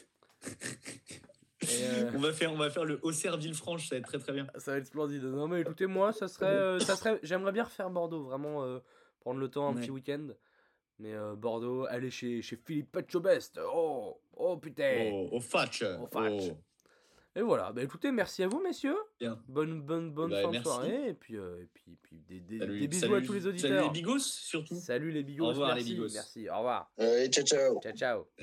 et, euh, On va faire, on va faire le Auxerre Villefranche, ça va être très très bien. ça va être splendide. Non, mais écoutez, moi, ça serait. euh, ça serait j'aimerais bien refaire Bordeaux, vraiment euh, prendre le temps, un Ouais. petit week-end. Mais euh, Bordeaux, aller chez, chez Philippe Petchobest. Oh, oh putain. Au, au Fatch. Au Fatch. Au- Et voilà, bah écoutez, merci à vous, messieurs. Bien. Bonne, bonne, bonne Bah, fin de merci. soirée. Et puis, euh, et puis, puis des, des, Salut, des bisous salut- à tous les Salut auditeurs. les bigos, surtout. Salut les bigos. Au revoir, les merci, bigos. merci. Au revoir. Allez, ciao, ciao. Ciao, ciao.